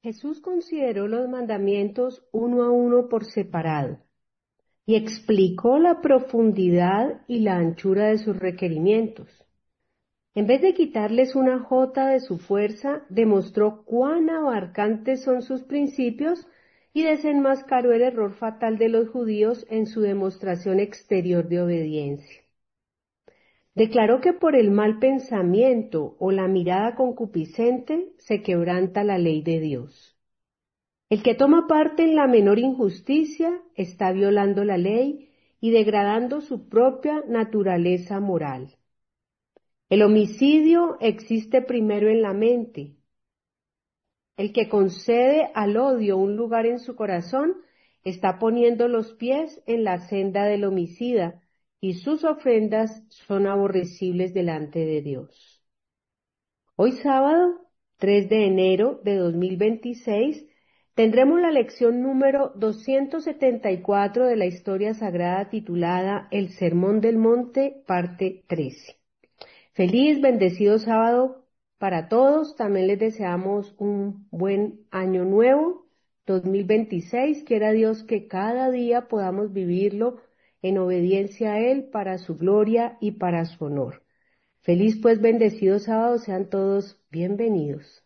Jesús consideró los mandamientos uno a uno por separado y explicó la profundidad y la anchura de sus requerimientos. En vez de quitarles una jota de su fuerza, demostró cuán abarcantes son sus principios y desenmascaró el error fatal de los judíos en su demostración exterior de obediencia. Declaró que por el mal pensamiento o la mirada concupiscente se quebranta la ley de Dios. El que toma parte en la menor injusticia está violando la ley y degradando su propia naturaleza moral. El homicidio existe primero en la mente. El que concede al odio un lugar en su corazón está poniendo los pies en la senda del homicida y sus ofrendas son aborrecibles delante de Dios. Hoy sábado, 3 de enero de 2026, tendremos la lección número 274 de la historia sagrada titulada El Sermón del Monte, parte 13. Feliz, bendecido sábado para todos. También les deseamos un buen año nuevo, 2026. Quiera Dios que cada día podamos vivirlo en obediencia a Él para su gloria y para su honor. Feliz pues bendecido sábado, sean todos bienvenidos.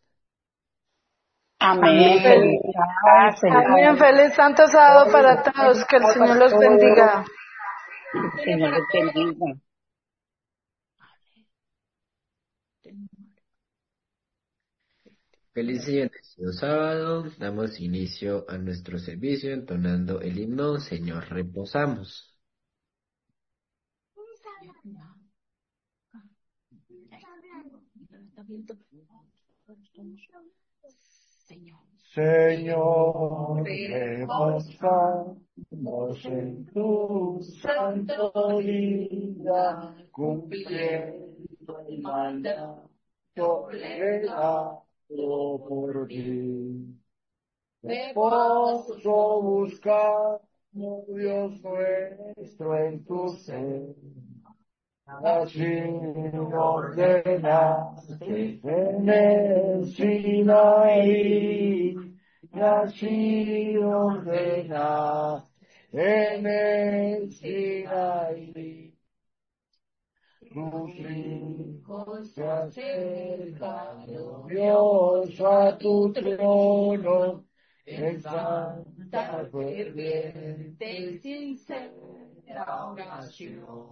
Amén. Amén. Amén. Feliz Santo Sábado para todos. Que el Señor los bendiga. El Señor los bendiga. Feliz y bendecido sábado. Damos inicio a nuestro servicio entonando el himno Señor reposamos. Señor, reposamos en tu santo día, cumpliendo el mandato legado por ti. Reposo buscamos, Dios nuestro, en tu ser. Así ordenaste en el Sinaí, y así ordenaste en el Sinaí. Tus hijos se acercan, oh Dios, a tu trono, en santa, ferviente y sincera oración.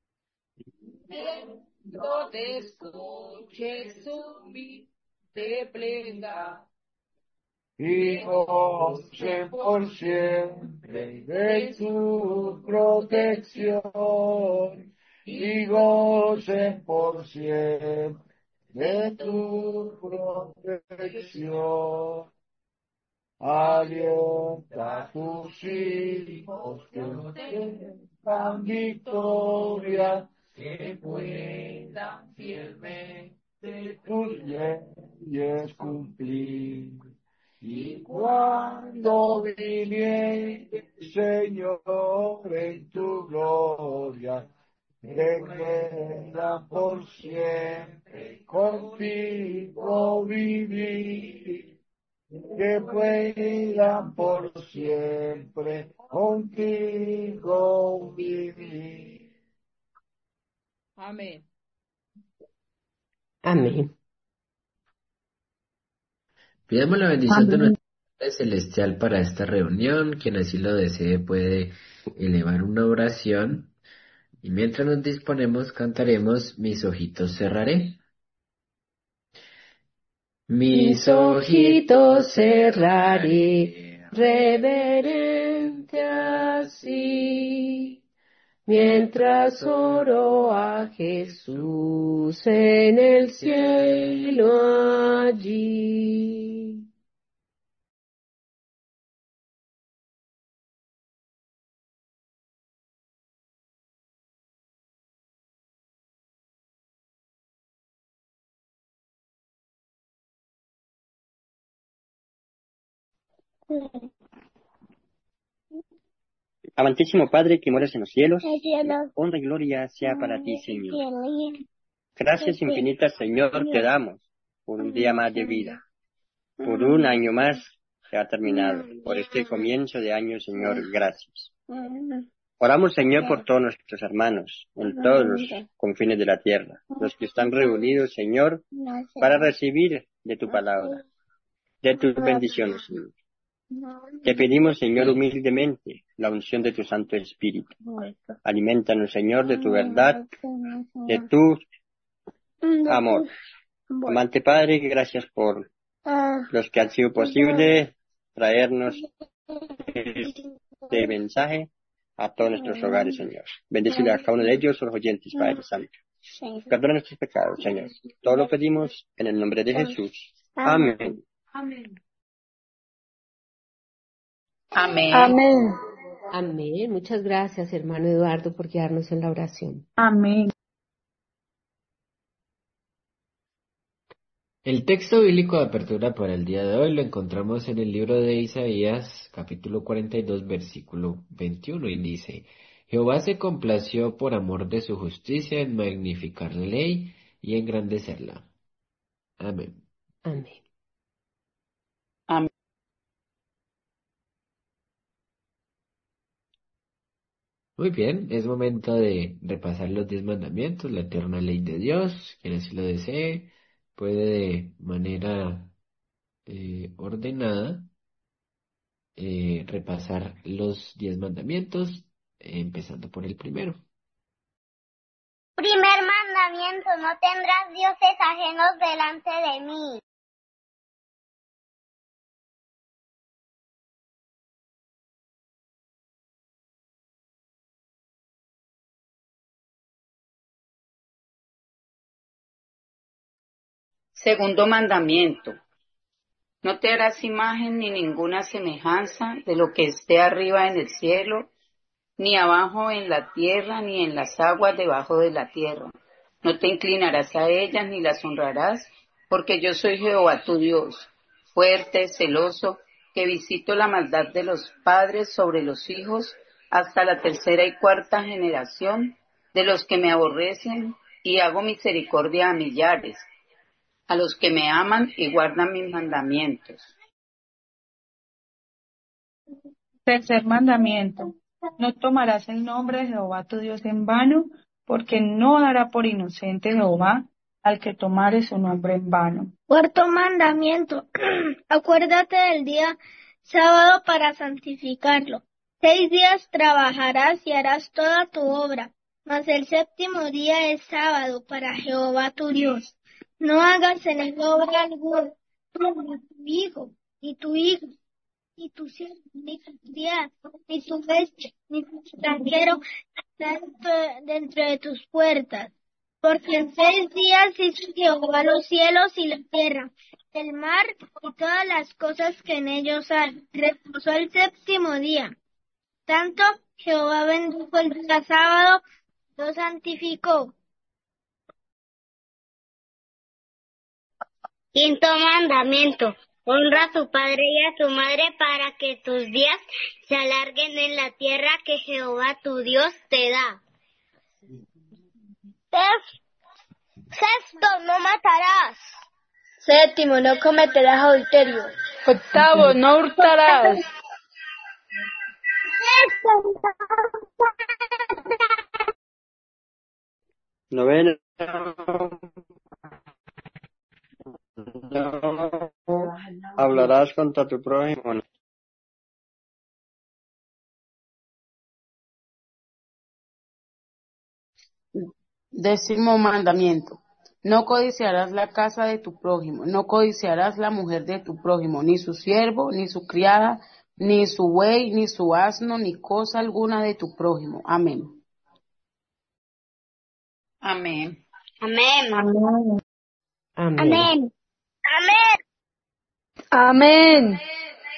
No te escuches su humilde plegaria y gocen por siempre de su protección, y gocen por siempre de tu protección. Alienta a tus hijos que tengan victoria, que puedan fielmente tus leyes cumplir. Y cuando viniere, Señor, en tu gloria, que queda por siempre contigo vivir, que puedan por siempre contigo vivir. Amén. Amén. Pidamos la bendición de nuestro Padre Celestial para esta reunión. Quien así lo desee puede elevar una oración. Y mientras nos disponemos, cantaremos Mis ojitos cerraré. Mis ojitos cerraré, reverente así, mientras oro a Jesús en el cielo allí. Amantísimo Padre que moras en los cielos, honra y gloria sea para ti, Señor. Gracias infinitas, Señor, te damos por un día más de vida. por un año más se ha terminado. Por este comienzo de año, Señor, gracias. Oramos, Señor, por todos nuestros hermanos en todos los confines de la tierra, los que están reunidos, Señor, para recibir de tu palabra, de tus bendiciones, Señor. Te pedimos, Señor, humildemente, la unción de tu Santo Espíritu. Aliméntanos, Señor, de tu verdad, de tu amor. Amante Padre, gracias por los que han sido posible traernos este mensaje a todos nuestros hogares, Señor. Bendícele a cada uno de ellos, los oyentes, Padre Santo. Perdona nuestros pecados, Señor. Todo lo pedimos en el nombre de Jesús. Amén. Amén. Amén. Amén. Muchas gracias, hermano Eduardo, por guiarnos en la oración. Amén. El texto bíblico de apertura para el día de hoy lo encontramos en el libro de Isaías, capítulo 42, versículo 21, y dice: Jehová se complació por amor de su justicia en magnificar la ley y engrandecerla. Amén. Amén. Amén. Muy bien, es momento de repasar los 10 mandamientos, la eterna ley de Dios. Quien así lo desee puede de manera ordenada repasar los 10 mandamientos, empezando por el primero. Primer mandamiento, no tendrás dioses ajenos delante de mí. Segundo mandamiento. No te harás imagen ni ninguna semejanza de lo que esté arriba en el cielo, ni abajo en la tierra, ni en las aguas debajo de la tierra. No te inclinarás a ellas ni las honrarás, porque yo soy Jehová tu Dios, fuerte, celoso, que visito la maldad de los padres sobre los hijos hasta la tercera y cuarta generación de los que me aborrecen, y hago misericordia a millares, a los que me aman y guardan mis mandamientos. Tercer mandamiento. No tomarás el nombre de Jehová tu Dios en vano, porque no dará por inocente Jehová al que tomare su nombre en vano. Cuarto mandamiento. Acuérdate del día sábado para santificarlo. 6 días trabajarás y harás toda tu obra, mas el séptimo día es sábado para Jehová tu Dios. No hagas en él obra alguna, tú, ni tu hijo, ni tu hijo, ni tu siervo, ni tu criado, ni tu bestia, ni tu extranjero dentro de tus puertas. Porque en 6 días hizo Jehová los cielos y la tierra, el mar y todas las cosas que en ellos hay. Reposó el séptimo día. Tanto Jehová bendijo el día sábado, lo santificó. Quinto mandamiento. Honra a tu padre y a tu madre para que tus días se alarguen en la tierra que Jehová tu Dios te da. Sexto, no matarás. Séptimo, no cometerás adulterio. Octavo, no hurtarás. Noveno. No hablarás contra tu prójimo. Décimo mandamiento. No codiciarás la casa de tu prójimo, no codiciarás la mujer de tu prójimo, ni su siervo, ni su criada, ni su buey, ni su asno, ni cosa alguna de tu prójimo. Amén. Amén. Amén. Amén. Amén. Amén. Amén.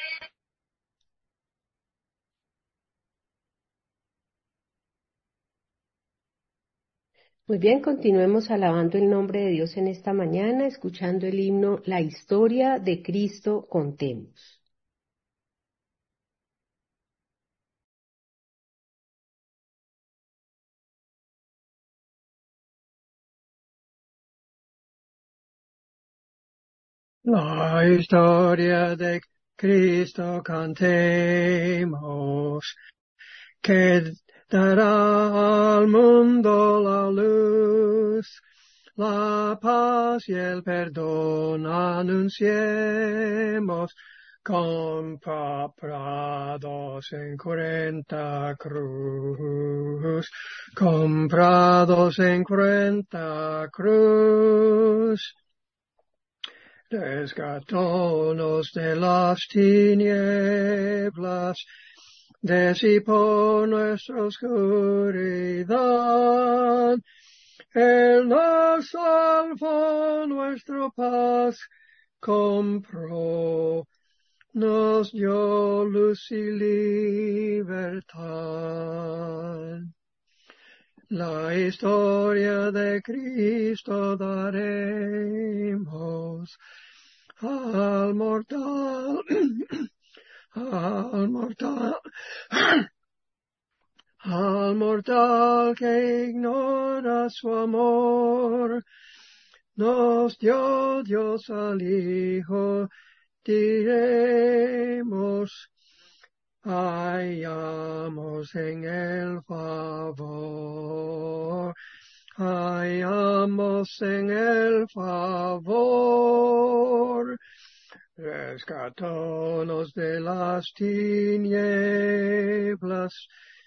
Muy bien, continuemos alabando el nombre de Dios en esta mañana, escuchando el himno La historia de Cristo contemos. La historia de Cristo cantemos, que dará al mundo la luz, la paz y el perdón anunciemos, comprados en 40 cruz, comprados en 40 cruz. Rescatónos de las tinieblas, disipó nuestra oscuridad. Él nos salvó, nuestra paz compró, nos dio luz y libertad. La historia de Cristo daremos al mortal, al mortal, al mortal que ignora su amor. Nos dio Dios al Hijo, diremos, hallamos en el favor. Hallamos en el favor, rescatónos de las tinieblas,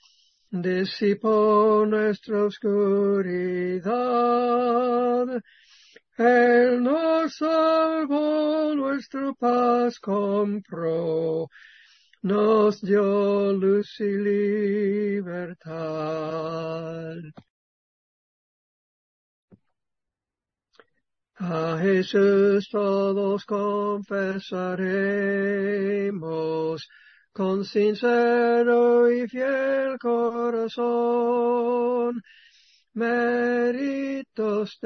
disipó nuestra oscuridad. Él nos salvó, nuestra paz compró, nos dio luz y libertad. A Jesús todos confesaremos con sincero y fiel corazón. Méritos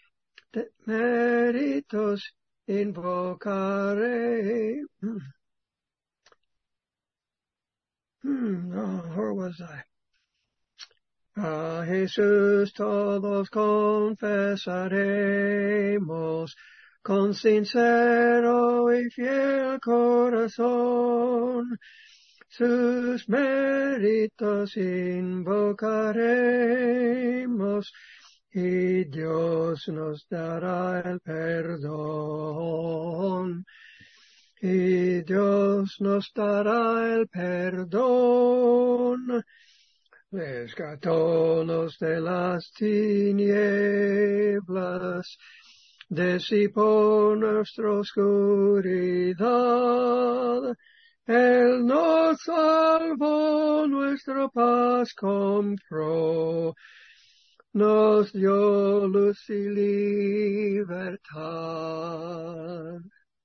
méritos invocaré. Where was I? A Jesús todos confesaremos con sincero y fiel corazón. Sus méritos invocaremos y Dios nos dará el perdón. Y Dios nos dará el perdón. Rescatónos de las tinieblas, disipó nuestra oscuridad. Él nos salvó, nuestra paz compró, nos dio luz y libertad.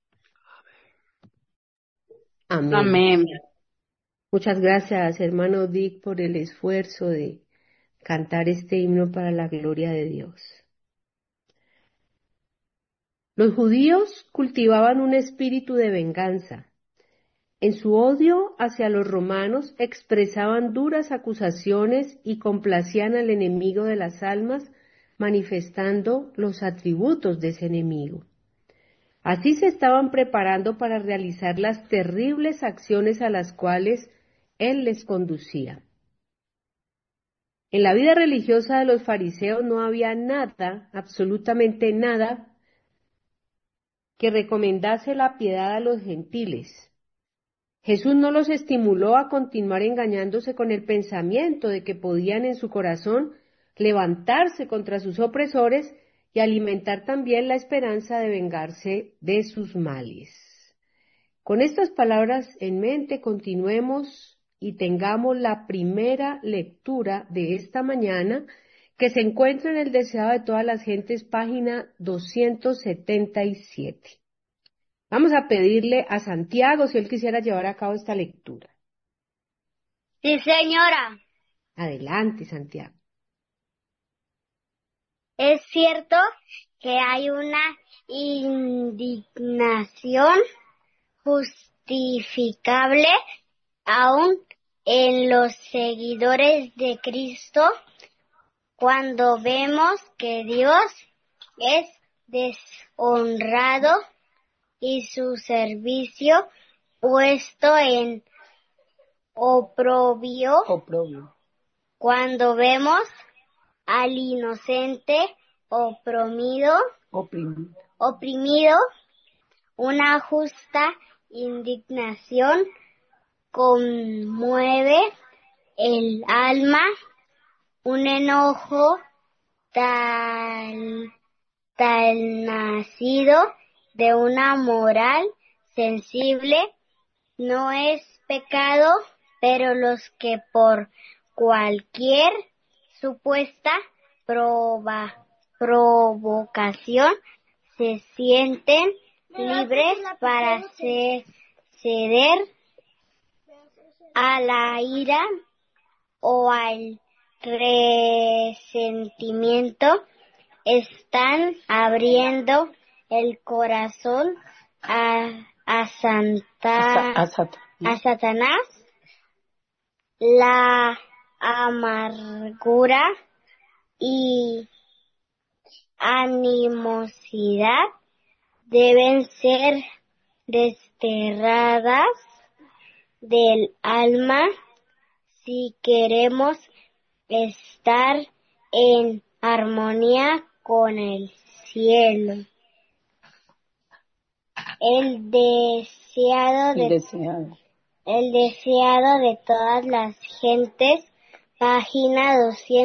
Amén. Amén. Muchas gracias, hermano Dick, por el esfuerzo de cantar este himno para la gloria de Dios. Los judíos cultivaban un espíritu de venganza. En su odio hacia los romanos expresaban duras acusaciones y complacían al enemigo de las almas, manifestando los atributos de ese enemigo. Así se estaban preparando para realizar las terribles acciones a las cuales él les conducía. En la vida religiosa de los fariseos no había nada, absolutamente nada, que recomendase la piedad a los gentiles. Jesús no los estimuló a continuar engañándose con el pensamiento de que podían en su corazón levantarse contra sus opresores y alimentar también la esperanza de vengarse de sus males. Con estas palabras en mente, continuemos y tengamos la primera lectura de esta mañana, que se encuentra en el Deseado de todas las gentes, página 277. Vamos a pedirle a Santiago si él quisiera llevar a cabo esta lectura. Sí, señora. Adelante, Santiago. Es cierto que hay una indignación justificable aún en los seguidores de Cristo cuando vemos que Dios es deshonrado y su servicio puesto en oprobio. Cuando vemos al inocente oprimido, una justa indignación conmueve el alma, un enojo tal nacido de una moral sensible no es pecado, pero los que por cualquier supuesta provocación se sienten libres para ceder a la ira o al resentimiento, están abriendo el corazón a Satanás. La amargura y animosidad deben ser desterradas del alma si queremos estar en armonía con el cielo. El deseado de todas las gentes, página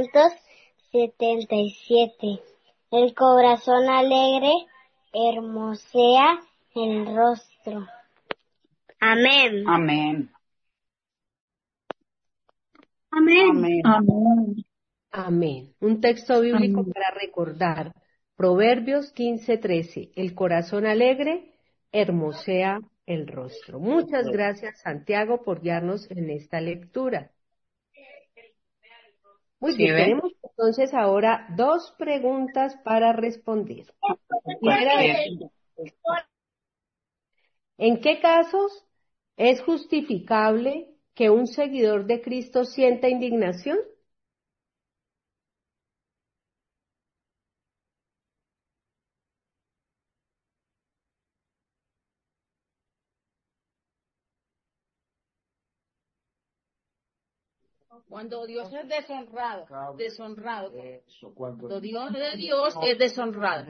277. El corazón alegre hermosea el rostro. Amén. Amén. Amén. Amén. Amén. Un texto bíblico para recordar. Proverbios 15:13. El corazón alegre hermosea el rostro. Muchas gracias, Santiago, por guiarnos en esta lectura. Muy ¿Sí bien, ve? tenemos entonces ahora 2 preguntas para responder. Primera de ellas, ¿en qué casos es justificable que un seguidor de Cristo sienta indignación? Cuando Dios es deshonrado. Cuando Dios de Dios es deshonrado.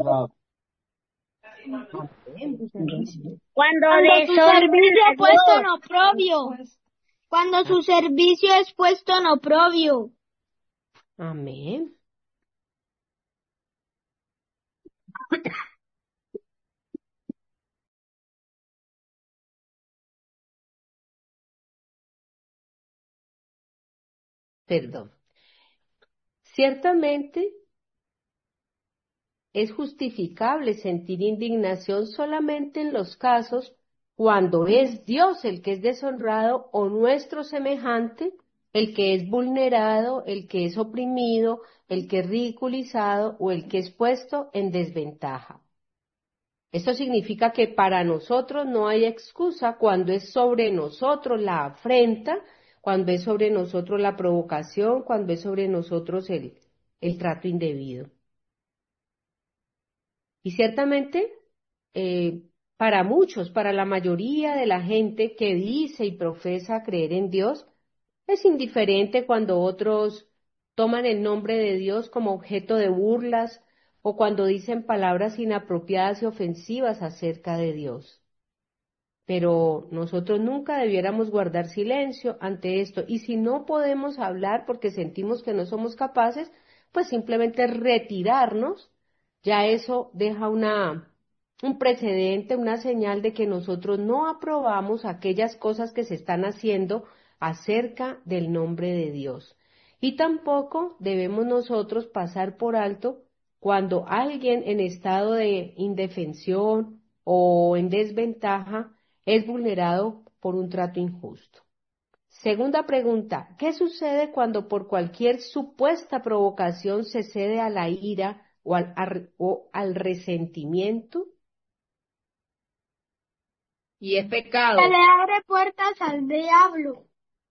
Cuando su servicio es puesto en oprobio. Cuando su servicio es puesto en oprobio. Amén. Perdón. Ciertamente es justificable sentir indignación solamente en los casos cuando es Dios el que es deshonrado o nuestro semejante el que es vulnerado, el que es oprimido, el que es ridiculizado o el que es puesto en desventaja. Esto significa que para nosotros no hay excusa cuando es sobre nosotros la afrenta, cuando es sobre nosotros la provocación, cuando es sobre nosotros el trato indebido. Y ciertamente, para muchos, para la mayoría de la gente que dice y profesa creer en Dios, es indiferente cuando otros toman el nombre de Dios como objeto de burlas o cuando dicen palabras inapropiadas y ofensivas acerca de Dios. Pero nosotros nunca debiéramos guardar silencio ante esto. Y si no podemos hablar porque sentimos que no somos capaces, pues simplemente retirarnos. Ya eso deja un precedente, una señal de que nosotros no aprobamos aquellas cosas que se están haciendo acerca del nombre de Dios. Y tampoco debemos nosotros pasar por alto cuando alguien en estado de indefensión o en desventaja es vulnerado por un trato injusto. Segunda pregunta, ¿qué sucede cuando por cualquier supuesta provocación se cede a la ira o al resentimiento? Y es pecado. Se le abre puertas al diablo.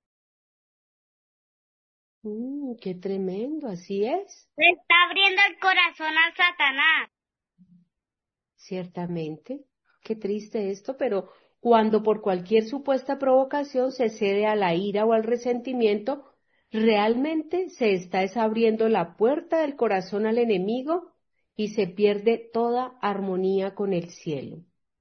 Qué tremendo, así es, Le está abriendo el corazón a Satanás. ciertamente. qué triste esto, pero cuando por cualquier supuesta provocación se cede a la ira o al resentimiento, realmente se está abriendo la puerta del corazón al enemigo y se pierde toda armonía con el cielo.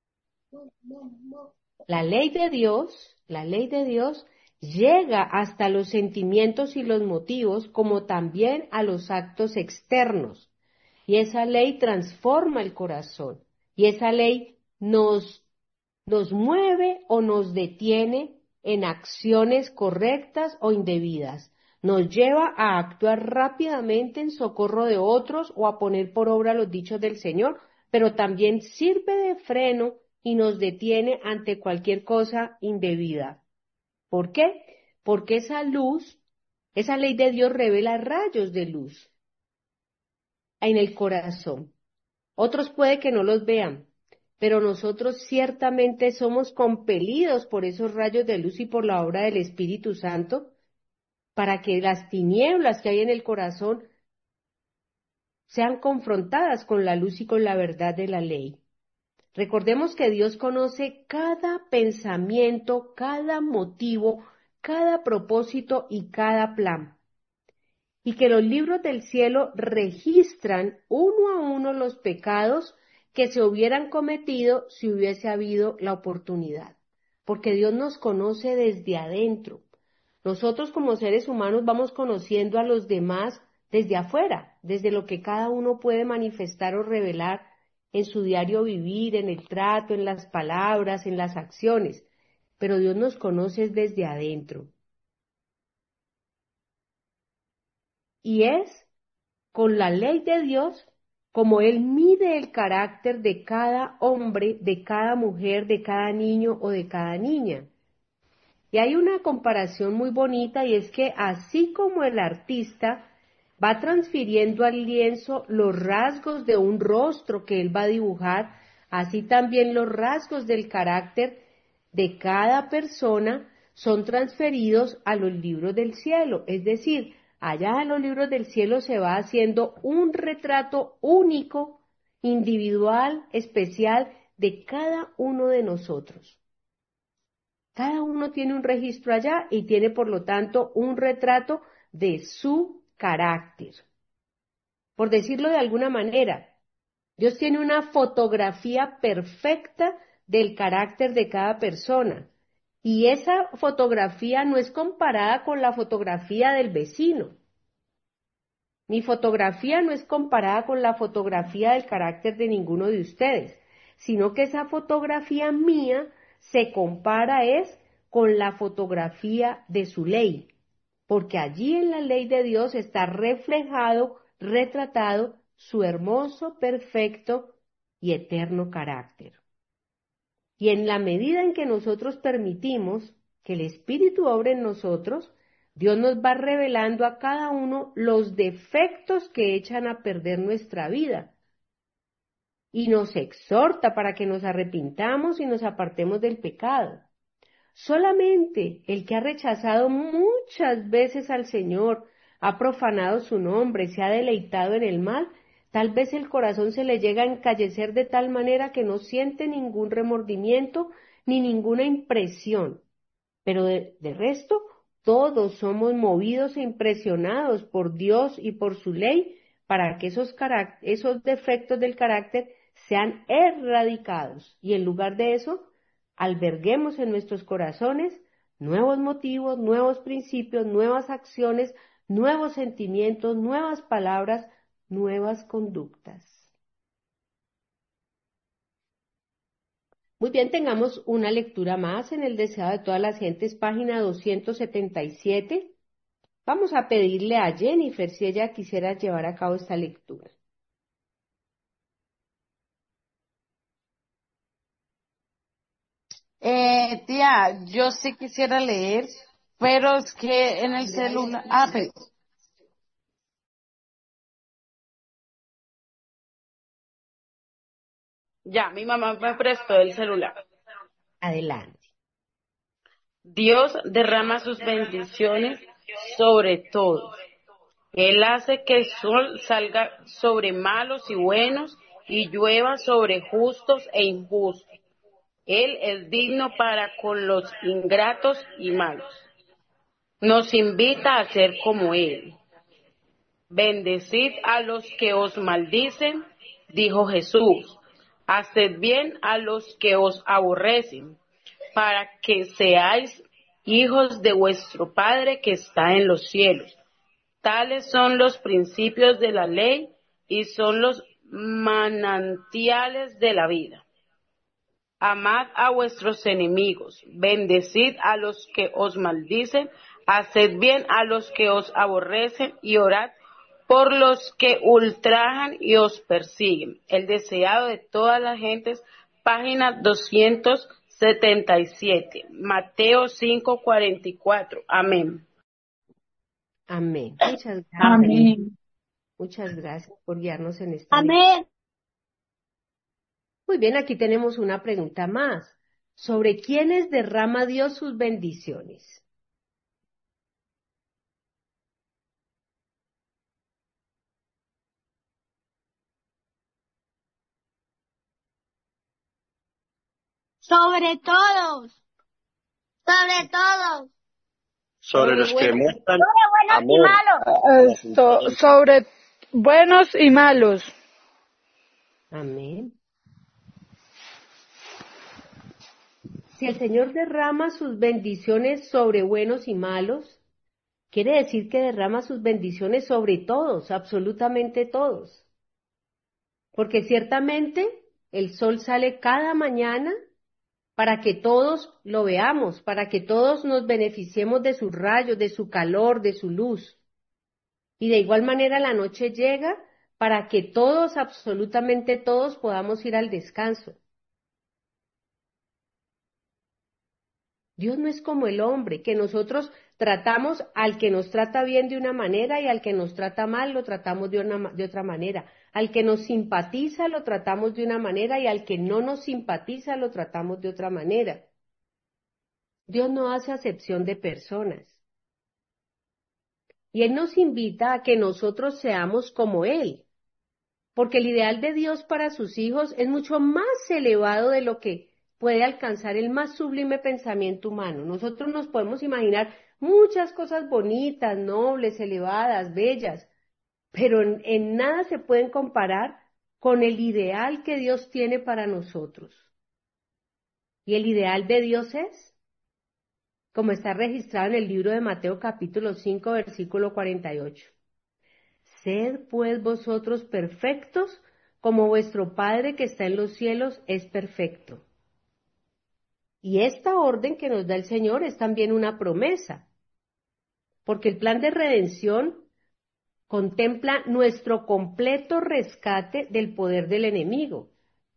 La ley de Dios llega hasta los sentimientos y los motivos, como también a los actos externos. Y esa ley transforma el corazón. Y esa ley nos mueve o nos detiene en acciones correctas o indebidas. Nos lleva a actuar rápidamente en socorro de otros o a poner por obra los dichos del Señor, pero también sirve de freno y nos detiene ante cualquier cosa indebida. ¿Por qué? Porque esa luz, esa ley de Dios revela rayos de luz en el corazón. Otros puede que no los vean, pero nosotros ciertamente somos compelidos por esos rayos de luz y por la obra del Espíritu Santo para que las tinieblas que hay en el corazón sean confrontadas con la luz y con la verdad de la ley. Recordemos que Dios conoce cada pensamiento, cada motivo, cada propósito y cada plan. Y que los libros del cielo registran uno a uno los pecados que se hubieran cometido si hubiese habido la oportunidad. Porque Dios nos conoce desde adentro. Nosotros como seres humanos vamos conociendo a los demás desde afuera, desde lo que cada uno puede manifestar o revelar en su diario vivir, en el trato, en las palabras, en las acciones. Pero Dios nos conoce desde adentro. Y es con la ley de Dios como Él mide el carácter de cada hombre, de cada mujer, de cada niño o de cada niña. Y hay una comparación muy bonita y es que así como el artista va transfiriendo al lienzo los rasgos de un rostro que él va a dibujar, así también los rasgos del carácter de cada persona son transferidos a los libros del cielo. Es decir, allá en los libros del cielo se va haciendo un retrato único, individual, especial de cada uno de nosotros. Cada uno tiene un registro allá y tiene, por lo tanto, un retrato de su carácter. Por decirlo de alguna manera, Dios tiene una fotografía perfecta del carácter de cada persona. Y esa fotografía no es comparada con la fotografía del vecino. Mi fotografía no es comparada con la fotografía del carácter de ninguno de ustedes, sino que esa fotografía mía se compara es con la fotografía de su ley, porque allí en la ley de Dios está reflejado, retratado su hermoso, perfecto y eterno carácter. Y en la medida en que nosotros permitimos que el Espíritu obre en nosotros, Dios nos va revelando a cada uno los defectos que echan a perder nuestra vida. Y nos exhorta para que nos arrepintamos y nos apartemos del pecado. Solamente el que ha rechazado muchas veces al Señor, ha profanado su nombre, se ha deleitado en el mal, tal vez el corazón se le llega a encallecer de tal manera que no siente ningún remordimiento ni ninguna impresión. Pero de resto, todos somos movidos e impresionados por Dios y por su ley para que esos defectos del carácter sean erradicados. Y en lugar de eso, alberguemos en nuestros corazones nuevos motivos, nuevos principios, nuevas acciones, nuevos sentimientos, nuevas palabras, nuevas conductas. Muy bien, tengamos una lectura más en el deseado de todas las gentes, página 277. Vamos a pedirle a Jennifer si ella quisiera llevar a cabo esta lectura. Tía, yo sí quisiera leer, pero es que en el celular. Pero ya, mi mamá me prestó el celular. Adelante. Dios derrama sus bendiciones sobre todos. Él hace que el sol salga sobre malos y buenos y llueva sobre justos e injustos. Él es digno para con los ingratos y malos. Nos invita a ser como Él. Bendecid a los que os maldicen, dijo Jesús. Haced bien a los que os aborrecen, para que seáis hijos de vuestro Padre que está en los cielos. Tales son los principios de la ley y son los manantiales de la vida. Amad a vuestros enemigos, bendecid a los que os maldicen, haced bien a los que os aborrecen y orad por los que ultrajan y os persiguen. El deseado de todas las gentes, página 277, Mateo 5:44. Amén. Amén. Muchas gracias. Amén. Muchas gracias por guiarnos en esta lectura. Amén. Muy bien, aquí tenemos una pregunta más. ¿Sobre quiénes derrama Dios sus bendiciones? Sobre todos. Sobre todos. Sobre los que muestran Sobre buenos y amor. malos. Sobre buenos y malos. Amén. Si el Señor derrama sus bendiciones sobre buenos y malos, quiere decir que derrama sus bendiciones sobre todos, absolutamente todos. Porque ciertamente el sol sale cada mañana para que todos lo veamos, para que todos nos beneficiemos de sus rayos, de su calor, de su luz. Y de igual manera la noche llega para que todos, absolutamente todos, podamos ir al descanso. Dios no es como el hombre, que nosotros tratamos al que nos trata bien de una manera y al que nos trata mal lo tratamos de otra manera. Al que nos simpatiza lo tratamos de una manera y al que no nos simpatiza lo tratamos de otra manera. Dios no hace acepción de personas. Y Él nos invita a que nosotros seamos como Él, porque el ideal de Dios para sus hijos es mucho más elevado de lo que puede alcanzar el más sublime pensamiento humano. Nosotros nos podemos imaginar muchas cosas bonitas, nobles, elevadas, bellas, pero en nada se pueden comparar con el ideal que Dios tiene para nosotros. Y el ideal de Dios es, como está registrado en el libro de Mateo capítulo 5, versículo 48. Sed pues vosotros perfectos, como vuestro Padre que está en los cielos es perfecto. Y esta orden que nos da el Señor es también una promesa, porque el plan de redención contempla nuestro completo rescate del poder del enemigo.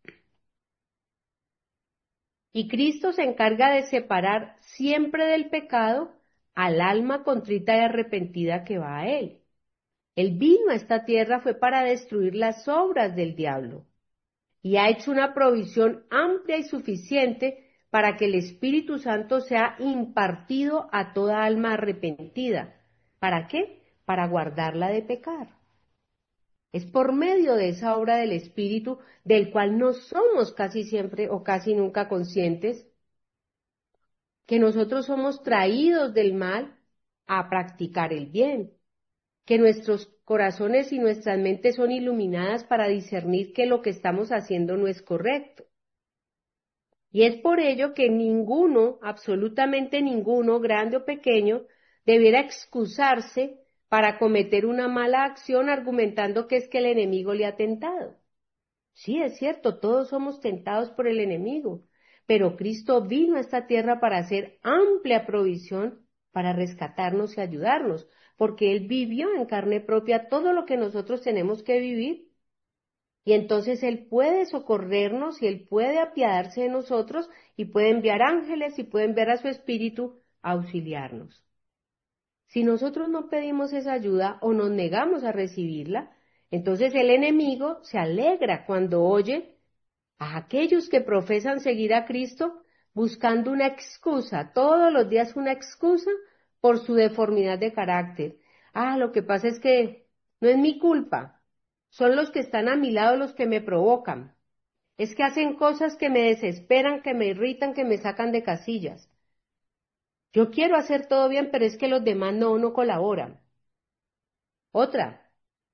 Y Cristo se encarga de separar siempre del pecado al alma contrita y arrepentida que va a Él. Él vino a esta tierra fue para destruir las obras del diablo y ha hecho una provisión amplia y suficiente para que el Espíritu Santo sea impartido a toda alma arrepentida. ¿Para qué? Para guardarla de pecar. Es por medio de esa obra del Espíritu, del cual no somos casi siempre o casi nunca conscientes, que nosotros somos traídos del mal a practicar el bien, que nuestros corazones y nuestras mentes son iluminadas para discernir que lo que estamos haciendo no es correcto. Y es por ello que ninguno, absolutamente ninguno, grande o pequeño, debiera excusarse para cometer una mala acción argumentando que es que el enemigo le ha tentado. Sí, es cierto, todos somos tentados por el enemigo, pero Cristo vino a esta tierra para hacer amplia provisión para rescatarnos y ayudarnos, porque Él vivió en carne propia todo lo que nosotros tenemos que vivir. Y entonces Él puede socorrernos y Él puede apiadarse de nosotros y puede enviar ángeles y puede enviar a su Espíritu a auxiliarnos. Si nosotros no pedimos esa ayuda o nos negamos a recibirla, entonces el enemigo se alegra cuando oye a aquellos que profesan seguir a Cristo buscando una excusa, todos los días una excusa por su deformidad de carácter. Lo que pasa es que no es mi culpa, son los que están a mi lado los que me provocan. Es que hacen cosas que me desesperan, que me irritan, que me sacan de casillas. Yo quiero hacer todo bien, pero es que los demás no colaboran. Otra,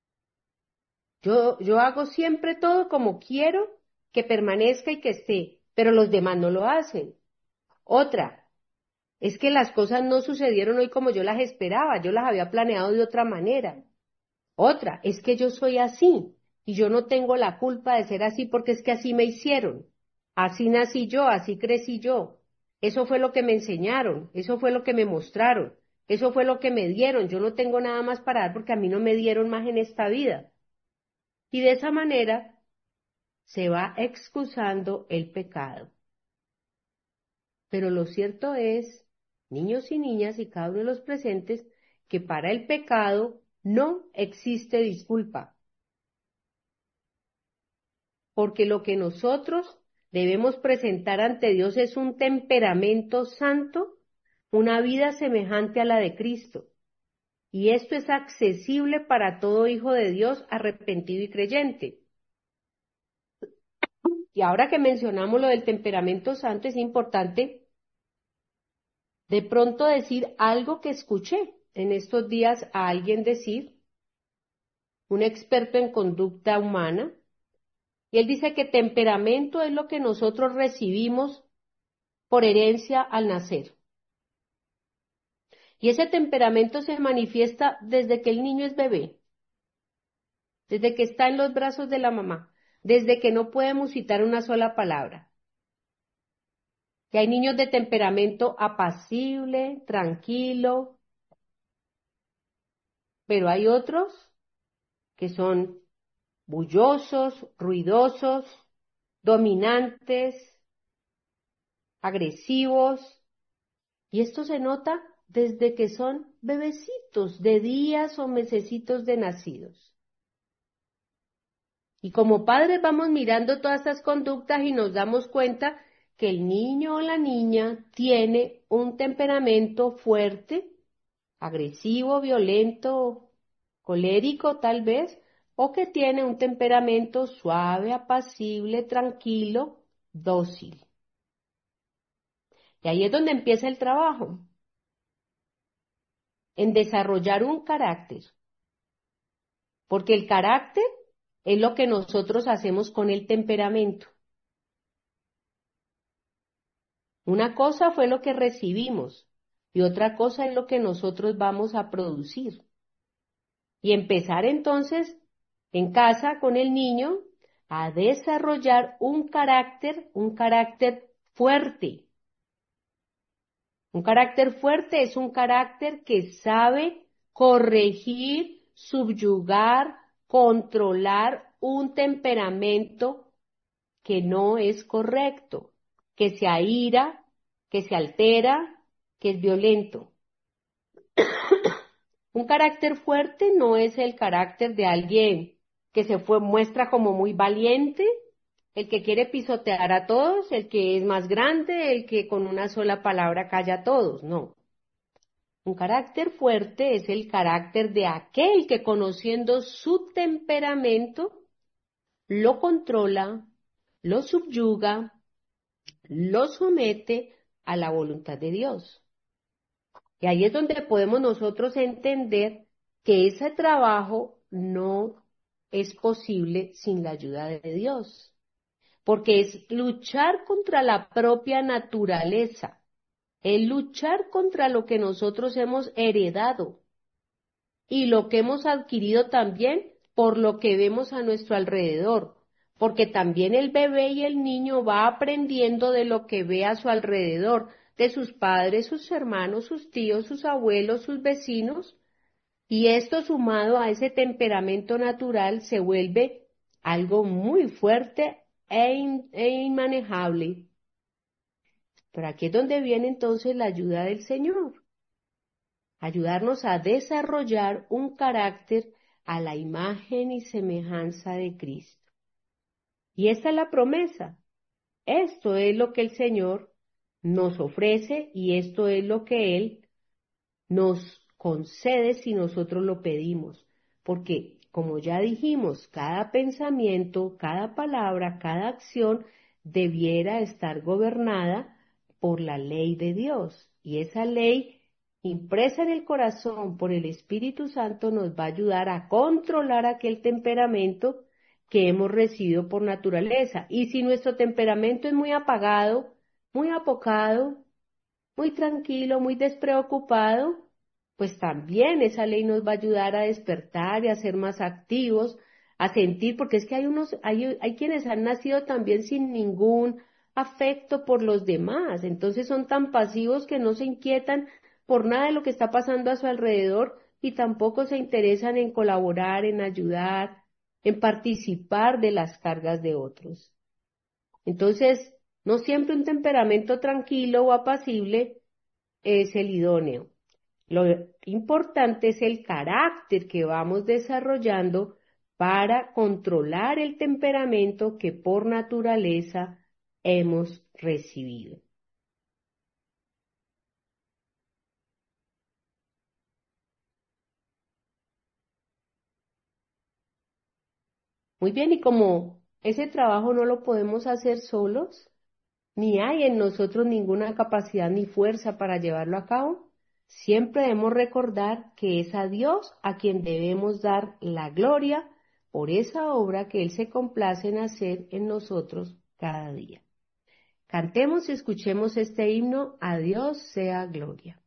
yo hago siempre todo como quiero que permanezca y que esté, pero los demás no lo hacen. Otra, es que las cosas no sucedieron hoy como yo las esperaba, yo las había planeado de otra manera. Otra, es que yo soy así y yo no tengo la culpa de ser así porque es que así me hicieron. Así nací yo, así crecí yo. Eso fue lo que me enseñaron, eso fue lo que me mostraron, eso fue lo que me dieron. Yo no tengo nada más para dar porque a mí no me dieron más en esta vida. Y de esa manera se va excusando el pecado. Pero lo cierto es, niños y niñas y cada uno de los presentes, que para el pecado no existe disculpa. Porque lo que nosotros debemos presentar ante Dios es un temperamento santo, una vida semejante a la de Cristo. Y esto es accesible para todo hijo de Dios arrepentido y creyente. Y ahora que mencionamos lo del temperamento santo, es importante de pronto decir algo que escuché en estos días a alguien decir, un experto en conducta humana, y él dice que temperamento es lo que nosotros recibimos por herencia al nacer. Y ese temperamento se manifiesta desde que el niño es bebé, desde que está en los brazos de la mamá, desde que no puede musitar una sola palabra. Y hay niños de temperamento apacible, tranquilo, pero hay otros que son bullosos, ruidosos, dominantes, agresivos, y esto se nota desde que son bebecitos, de días o mesecitos de nacidos. Y como padres vamos mirando todas estas conductas y nos damos cuenta que el niño o la niña tiene un temperamento fuerte, agresivo, violento, colérico tal vez, o que tiene un temperamento suave, apacible, tranquilo, dócil. Y ahí es donde empieza el trabajo, en desarrollar un carácter, porque el carácter es lo que nosotros hacemos con el temperamento. Una cosa fue lo que recibimos y otra cosa es lo que nosotros vamos a producir. Y empezar entonces en casa con el niño a desarrollar un carácter fuerte. Un carácter fuerte es un carácter que sabe corregir, subyugar, controlar un temperamento que no es correcto, que se aíra, que se altera, que es violento. Un carácter fuerte no es el carácter de alguien que muestra como muy valiente, el que quiere pisotear a todos, el que es más grande, el que con una sola palabra calla a todos, no. Un carácter fuerte es el carácter de aquel que conociendo su temperamento lo controla, lo subyuga, lo somete a la voluntad de Dios. Y ahí es donde podemos nosotros entender que ese trabajo no es posible sin la ayuda de Dios, porque es luchar contra la propia naturaleza, es luchar contra lo que nosotros hemos heredado y lo que hemos adquirido también por lo que vemos a nuestro alrededor, porque también el bebé y el niño va aprendiendo de lo que ve a su alrededor, de sus padres, sus hermanos, sus tíos, sus abuelos, sus vecinos, y esto sumado a ese temperamento natural se vuelve algo muy fuerte e inmanejable. Pero aquí es donde viene entonces la ayuda del Señor, ayudarnos a desarrollar un carácter a la imagen y semejanza de Cristo. Y esta es la promesa. Esto es lo que el Señor nos ofrece y esto es lo que Él nos concede si nosotros lo pedimos. Porque como ya dijimos, cada pensamiento, cada palabra, cada acción debiera estar gobernada por la ley de Dios. Y esa ley impresa en el corazón por el Espíritu Santo nos va a ayudar a controlar aquel temperamento que hemos recibido por naturaleza. Y si nuestro temperamento es muy apagado, muy apocado, muy tranquilo, muy despreocupado, pues también esa ley nos va a ayudar a despertar y a ser más activos, a sentir, porque es que hay quienes han nacido también sin ningún afecto por los demás, entonces son tan pasivos que no se inquietan por nada de lo que está pasando a su alrededor y tampoco se interesan en colaborar, en ayudar, en participar de las cargas de otros. Entonces, no siempre un temperamento tranquilo o apacible es el idóneo. Lo importante es el carácter que vamos desarrollando para controlar el temperamento que por naturaleza hemos recibido. Muy bien, y como ese trabajo no lo podemos hacer solos, ni hay en nosotros ninguna capacidad ni fuerza para llevarlo a cabo, siempre debemos recordar que es a Dios a quien debemos dar la gloria por esa obra que Él se complace en hacer en nosotros cada día. Cantemos y escuchemos este himno, a Dios sea gloria.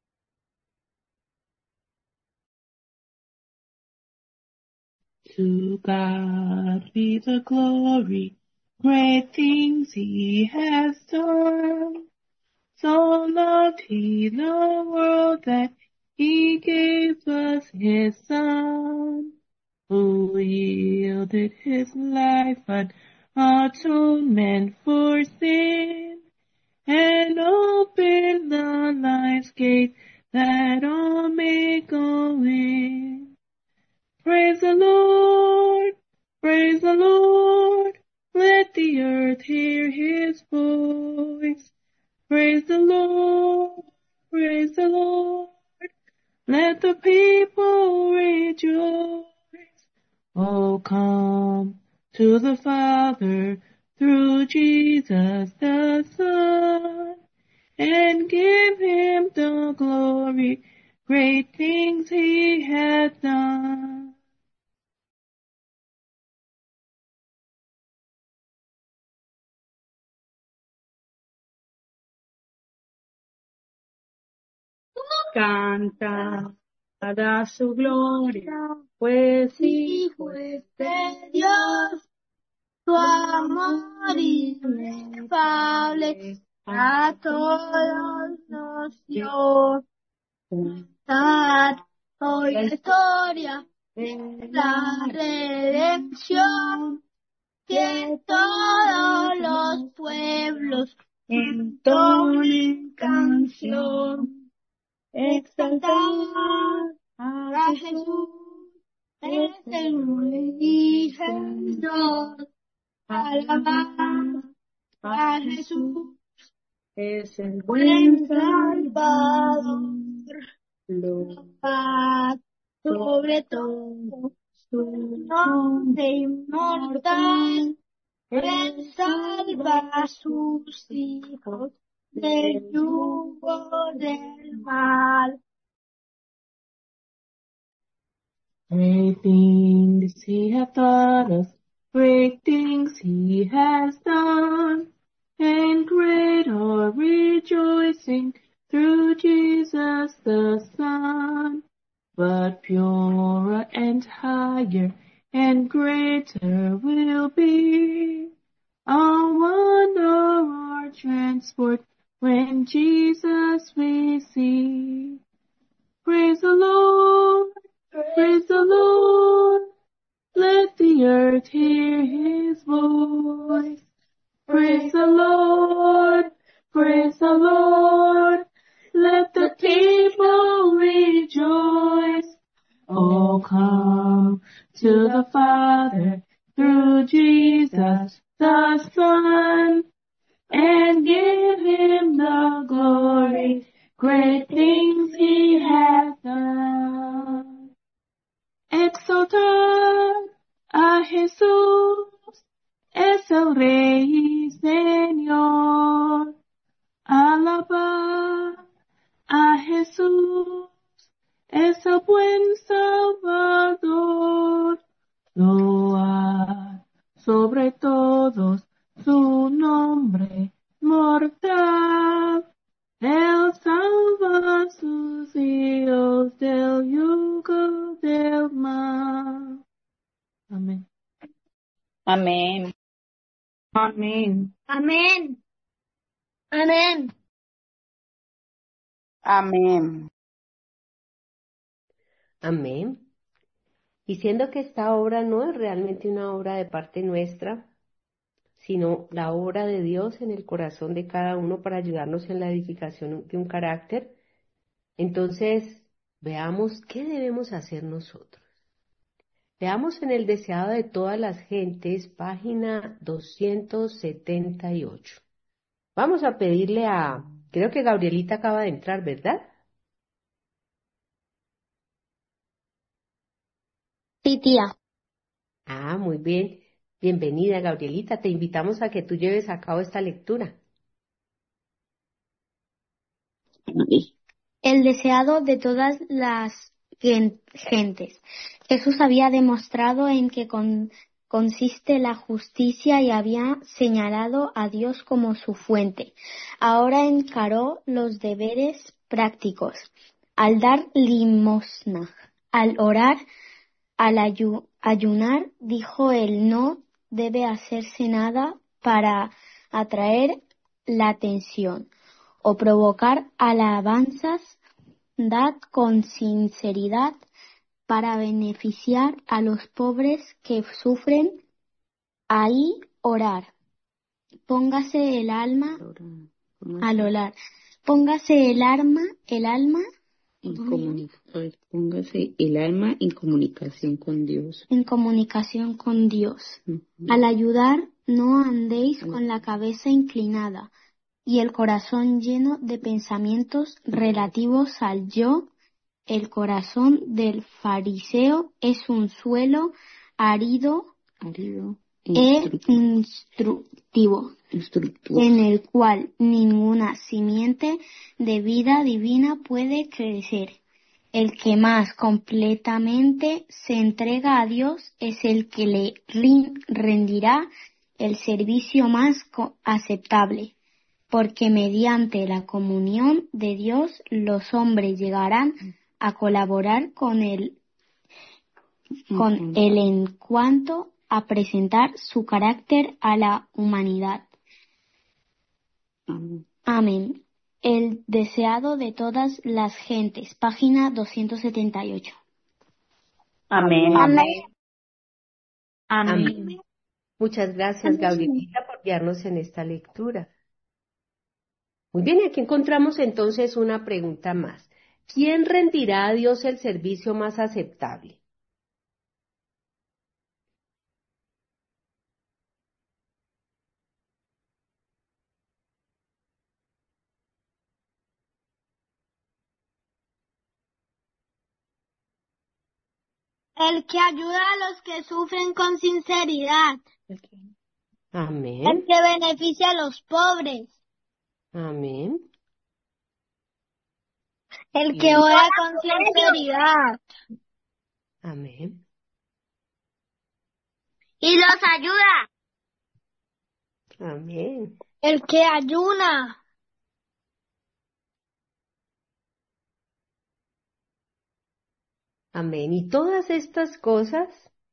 To God be the glory, great things He has done. So loved He the world that He gave us His Son, who yielded His life an atonement for sin, and opened the life's gate that all may go in. Praise the Lord, praise the Lord, let the earth hear His voice. Praise the Lord, praise the Lord, let the people rejoice. Oh, come to the Father through Jesus the Son, and give Him the glory, great things He hath done. Canta a su gloria, pues Hijo es de Dios, tu amor inefable a todos nos dio. Cantar hoy la historia de la redención, que todos los pueblos entonen canción. Exaltar a Jesús, es el Rey Señor. Alabar a Jesús, es el buen Salvador. Paz sobre todo su nombre inmortal. Él salva a sus hijos del yugo del mal. Great things He hath taught us, great things He has done, and great our rejoicing through Jesus the Son. But purer and higher and greater will be our wonder, our transport, when Jesus we see. Praise the Lord, praise the Lord, let the earth hear His voice. Praise the Lord, praise the Lord, let the people rejoice. Oh, come to the Father through Jesus the Son, and give Him the glory, great things He hath done. Exaltar Jesús es el buen Salvador. Load sobre todos su nombre mortal. Él salva a sus hijos del yugo del mal. Amén. Amén. Amén. Amén. Amén. Amén. Amén. Y siendo que esta obra no es realmente una obra de parte nuestra, sino la obra de Dios en el corazón de cada uno para ayudarnos en la edificación de un carácter, entonces veamos qué debemos hacer nosotros. Veamos en el deseado de todas las gentes, página 278. Vamos a pedirle creo que Gabrielita acaba de entrar, ¿verdad? Sí, tía. Ah, muy bien. Bienvenida, Gabrielita. Te invitamos a que tú lleves a cabo esta lectura. El deseado de todas las gentes. Jesús había demostrado en qué consiste la justicia y había señalado a Dios como su fuente. Ahora encaró los deberes prácticos. Al dar limosna, al orar, al ayunar, dijo él, no debe hacerse nada para atraer la atención o provocar alabanzas. Dad con sinceridad para beneficiar a los pobres que sufren. Ahí orar. Póngase el alma al orar. Póngase el alma Póngase el alma en comunicación con Dios. en comunicación con Dios. Al ayudar, no andéis con la cabeza inclinada y el corazón lleno de pensamientos relativos al yo. El corazón del fariseo es un suelo árido e instructivo, en el cual ninguna simiente de vida divina puede crecer. El que más completamente se entrega a Dios es el que le rendirá el servicio más aceptable, porque mediante la comunión de Dios los hombres llegarán a colaborar con él en cuanto a presentar su carácter a la humanidad. Amén. El deseado de todas las gentes, página 278. Amén. Amén. Amén. Muchas gracias, Gabrielita, por guiarnos en esta lectura. Muy bien, y aquí encontramos entonces una pregunta más. ¿Quién rendirá a Dios el servicio más aceptable? El que ayuda a los que sufren con sinceridad. Amén. El que beneficia a los pobres. Amén. El que ora con sinceridad. Amén. Y los ayuda. Amén. El que ayuna. Amén. Y todas estas cosas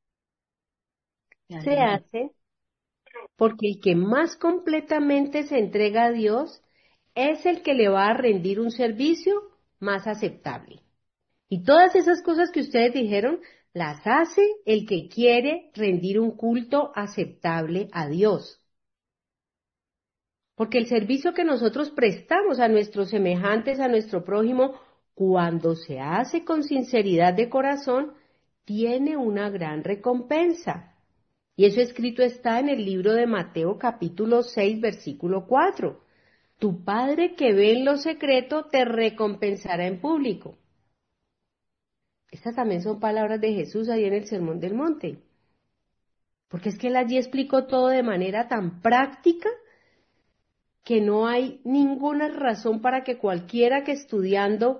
se hacen porque el que más completamente se entrega a Dios es el que le va a rendir un servicio más aceptable. Y todas esas cosas que ustedes dijeron, las hace el que quiere rendir un culto aceptable a Dios. Porque el servicio que nosotros prestamos a nuestros semejantes, a nuestro prójimo, cuando se hace con sinceridad de corazón, tiene una gran recompensa. Y eso escrito está en el libro de Mateo capítulo 6, versículo 4. Tu Padre que ve en lo secreto te recompensará en público. Estas también son palabras de Jesús ahí en el Sermón del Monte. Porque es que él allí explicó todo de manera tan práctica que no hay ninguna razón para que cualquiera que estudiando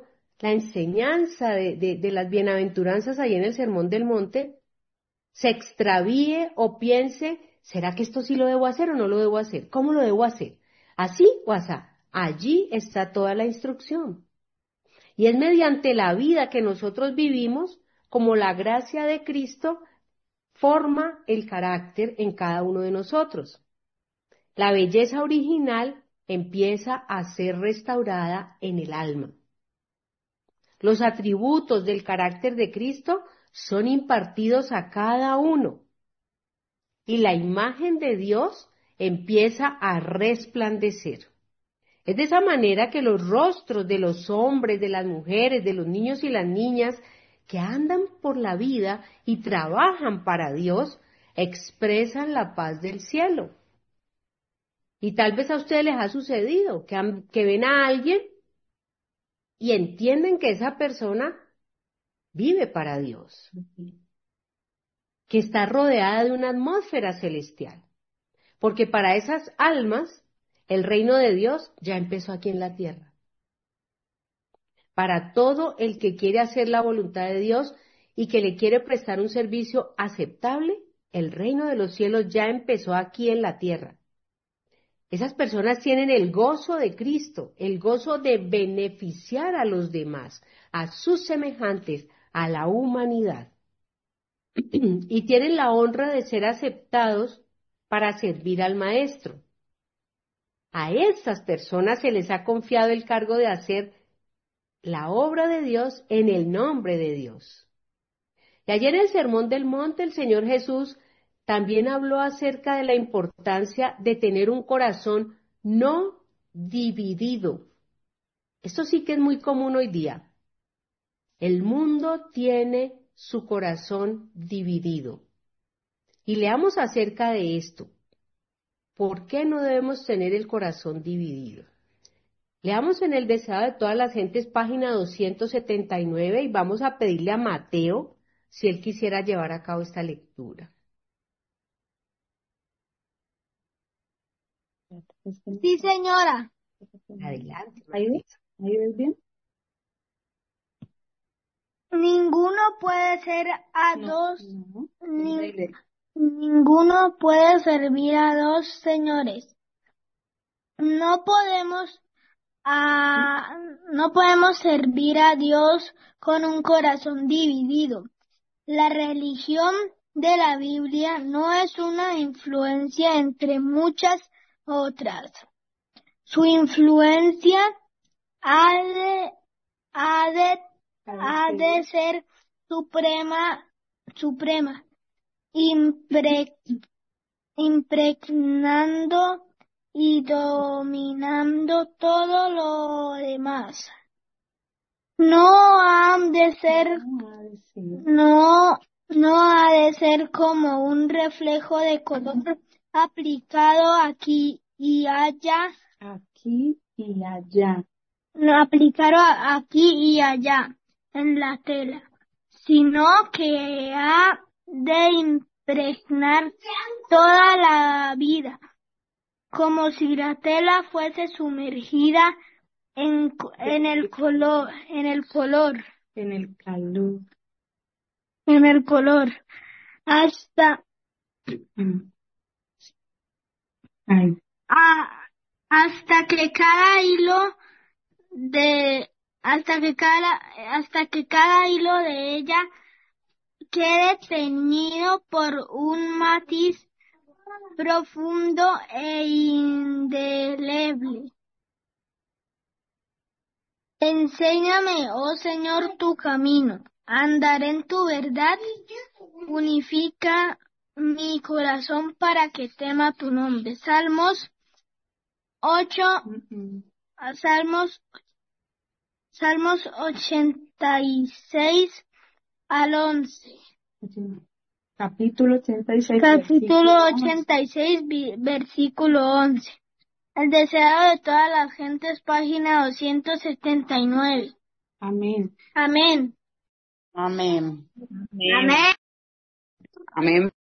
la enseñanza de las bienaventuranzas ahí en el Sermón del Monte, se extravíe o piense, ¿será que esto sí lo debo hacer o no lo debo hacer? ¿Cómo lo debo hacer? ¿Así o asá? Allí está toda la instrucción. Y es mediante la vida que nosotros vivimos como la gracia de Cristo forma el carácter en cada uno de nosotros. La belleza original empieza a ser restaurada en el alma. Los atributos del carácter de Cristo son impartidos a cada uno y la imagen de Dios empieza a resplandecer. Es de esa manera que los rostros de los hombres, de las mujeres, de los niños y las niñas que andan por la vida y trabajan para Dios, expresan la paz del cielo. Y tal vez a ustedes les ha sucedido que ven a alguien y entienden que esa persona vive para Dios, que está rodeada de una atmósfera celestial, porque para esas almas el reino de Dios ya empezó aquí en la tierra. Para todo el que quiere hacer la voluntad de Dios y que le quiere prestar un servicio aceptable, el reino de los cielos ya empezó aquí en la tierra. Esas personas tienen el gozo de Cristo, el gozo de beneficiar a los demás, a sus semejantes, a la humanidad. Y tienen la honra de ser aceptados para servir al Maestro. A estas personas se les ha confiado el cargo de hacer la obra de Dios en el nombre de Dios. Y ayer en el Sermón del Monte el Señor Jesús también habló acerca de la importancia de tener un corazón no dividido. Esto sí que es muy común hoy día. El mundo tiene su corazón dividido. Y leamos acerca de esto. ¿Por qué no debemos tener el corazón dividido? Leamos en el deseado de todas las gentes, página 279, y vamos a pedirle a Mateo si él quisiera llevar a cabo esta lectura. Sí, señora. Adelante. ¿Ahí ves bien? Ninguno puede ser a dos, No. ninguno puede servir a dos señores. No podemos servir a Dios con un corazón dividido. La religión de la Biblia no es una influencia entre muchas otras. Su influencia ha de ser suprema, impregnando y dominando todo lo demás. No ha de ser como un reflejo de color aplicado aquí y allá. No aplicado aquí y allá en la tela, sino que ha de impregnar toda la vida, como si la tela fuese sumergida en el color, hasta que cada hilo de ella quede teñido por un matiz profundo e indeleble. Enséñame, oh Señor, tu camino. Andaré en tu verdad. Unifica mi corazón para que tema tu nombre. Salmos 86 al 11. Capítulo 86. Capítulo 86, versículo 11. El deseado de todas las gentes, página 279. Amén. Amén. Amén. Amén. Amén.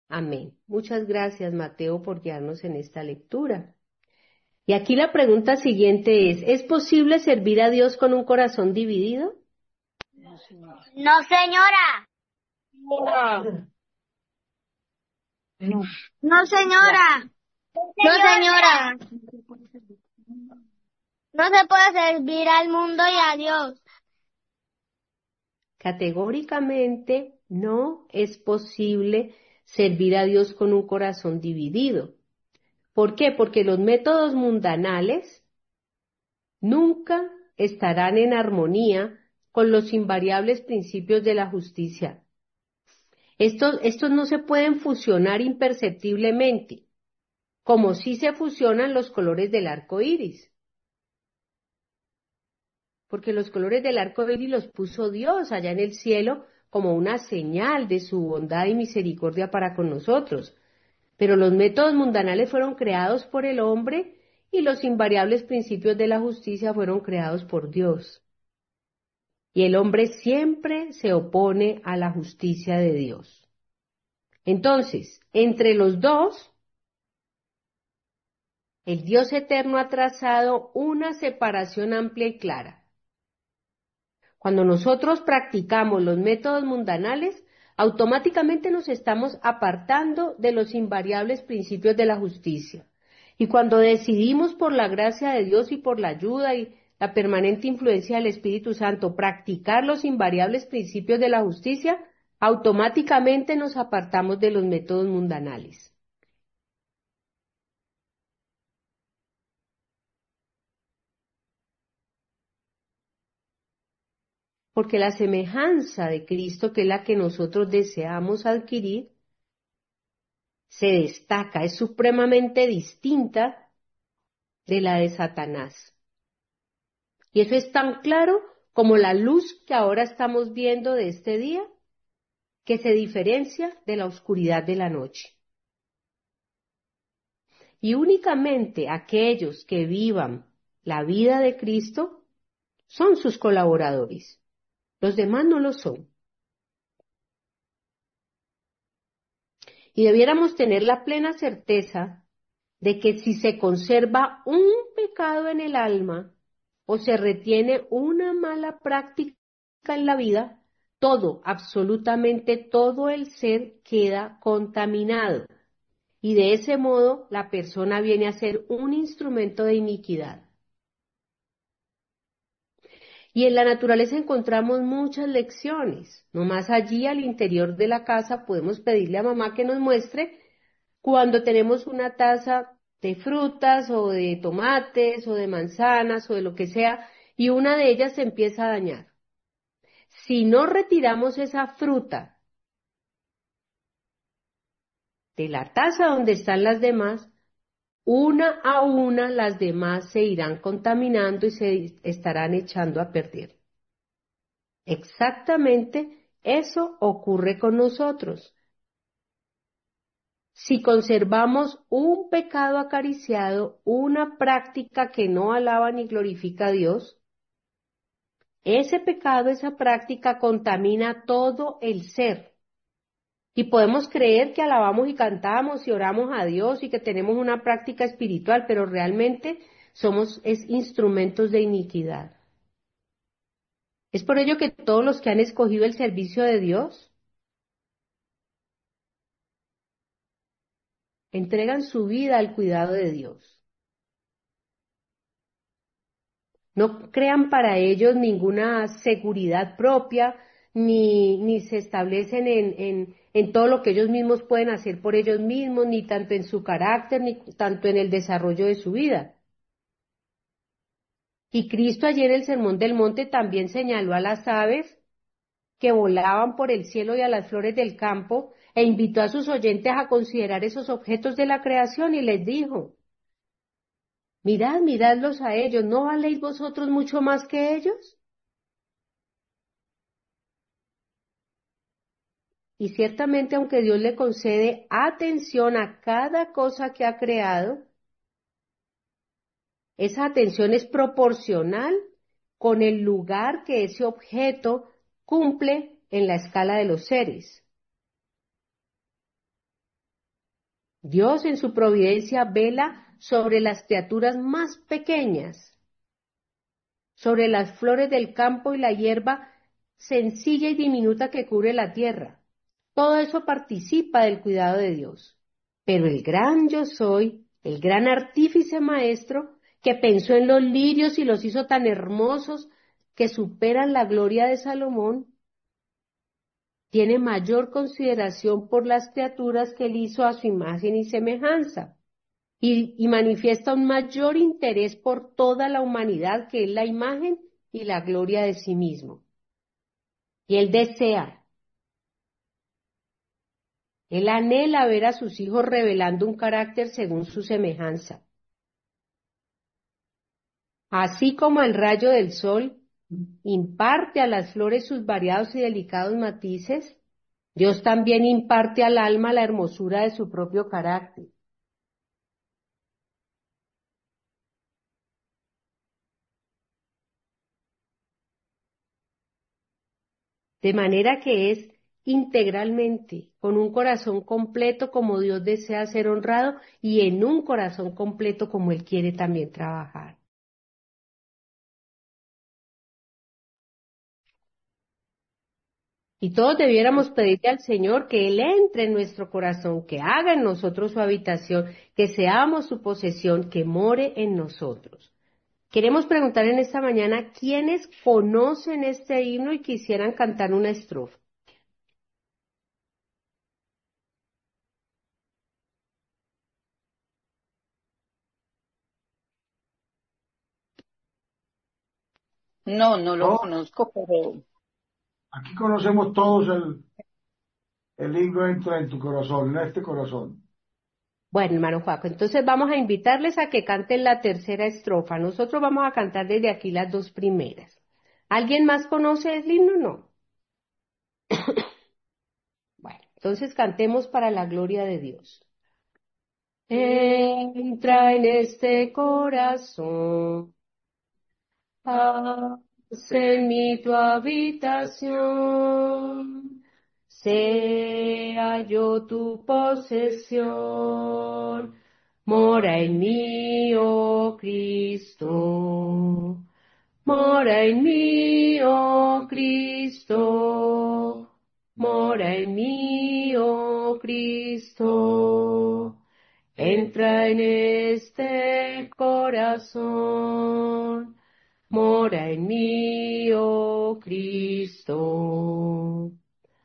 Amén. Muchas gracias, Mateo, por guiarnos en esta lectura. Y aquí la pregunta siguiente ¿es posible servir a Dios con un corazón dividido? No, señora. No, señora. No, señora. No se puede servir al mundo y a Dios. Categóricamente no es posible servir a Dios con un corazón dividido. ¿Por qué? Porque los métodos mundanales nunca estarán en armonía con los invariables principios de la justicia. Estos no se pueden fusionar imperceptiblemente, como sí se fusionan los colores del arco iris. Porque los colores del arco iris los puso Dios allá en el cielo como una señal de su bondad y misericordia para con nosotros. Pero los métodos mundanales fueron creados por el hombre y los invariables principios de la justicia fueron creados por Dios. Y el hombre siempre se opone a la justicia de Dios. Entonces, entre los dos, el Dios eterno ha trazado una separación amplia y clara. Cuando nosotros practicamos los métodos mundanales, automáticamente nos estamos apartando de los invariables principios de la justicia. Y cuando decidimos por la gracia de Dios y por la ayuda y la permanente influencia del Espíritu Santo practicar los invariables principios de la justicia, automáticamente nos apartamos de los métodos mundanales. Porque la semejanza de Cristo, que es la que nosotros deseamos adquirir, se destaca, es supremamente distinta de la de Satanás. Y eso es tan claro como la luz que ahora estamos viendo de este día, que se diferencia de la oscuridad de la noche. Y únicamente aquellos que vivan la vida de Cristo son sus colaboradores. Los demás no lo son. Y debiéramos tener la plena certeza de que si se conserva un pecado en el alma o se retiene una mala práctica en la vida, todo, absolutamente todo el ser queda contaminado. Y de ese modo la persona viene a ser un instrumento de iniquidad. Y en la naturaleza encontramos muchas lecciones. Nomás allí al interior de la casa podemos pedirle a mamá que nos muestre cuando tenemos una taza de frutas o de tomates o de manzanas o de lo que sea y una de ellas se empieza a dañar. Si no retiramos esa fruta de la taza donde están las demás, una a una las demás se irán contaminando y se estarán echando a perder. Exactamente eso ocurre con nosotros. Si conservamos un pecado acariciado, una práctica que no alaba ni glorifica a Dios, ese pecado, esa práctica contamina todo el ser. Y podemos creer que alabamos y cantamos y oramos a Dios y que tenemos una práctica espiritual, pero realmente somos instrumentos de iniquidad. Es por ello que todos los que han escogido el servicio de Dios entregan su vida al cuidado de Dios. No crean para ellos ninguna seguridad propia, ni se establecen en todo lo que ellos mismos pueden hacer por ellos mismos, ni tanto en su carácter, ni tanto en el desarrollo de su vida. Y Cristo ayer en el Sermón del Monte también señaló a las aves que volaban por el cielo y a las flores del campo, e invitó a sus oyentes a considerar esos objetos de la creación y les dijo: mirad, miradlos a ellos, ¿no valéis vosotros mucho más que ellos? Y ciertamente, aunque Dios le concede atención a cada cosa que ha creado, esa atención es proporcional con el lugar que ese objeto cumple en la escala de los seres. Dios en su providencia vela sobre las criaturas más pequeñas, sobre las flores del campo y la hierba sencilla y diminuta que cubre la tierra. Todo eso participa del cuidado de Dios. Pero el gran yo soy, el gran artífice maestro, que pensó en los lirios y los hizo tan hermosos que superan la gloria de Salomón, tiene mayor consideración por las criaturas que él hizo a su imagen y semejanza, y manifiesta un mayor interés por toda la humanidad, que es la imagen y la gloria de sí mismo. Y él anhela ver a sus hijos revelando un carácter según su semejanza. Así como el rayo del sol imparte a las flores sus variados y delicados matices, Dios también imparte al alma la hermosura de su propio carácter. De manera que es integralmente, con un corazón completo como Dios desea ser honrado y en un corazón completo como Él quiere también trabajar. Y todos debiéramos pedirle al Señor que Él entre en nuestro corazón, que haga en nosotros su habitación, que seamos su posesión, que more en nosotros. Queremos preguntar en esta mañana quiénes conocen este himno y quisieran cantar una estrofa. No, no lo Oh, conozco, pero aquí conocemos todos el himno entra en tu corazón, en este corazón. Bueno, hermano Juaco, entonces vamos a invitarles a que canten la tercera estrofa. Nosotros vamos a cantar desde aquí las dos primeras. ¿Alguien más conoce el himno? No. Bueno, entonces cantemos para la gloria de Dios. Entra en este corazón, haz en mí tu habitación, sea yo tu posesión, mora en mí, oh Cristo, mora en mí, oh Cristo, mora en mí, oh Cristo. Entra en este corazón, mora en mí, oh Cristo.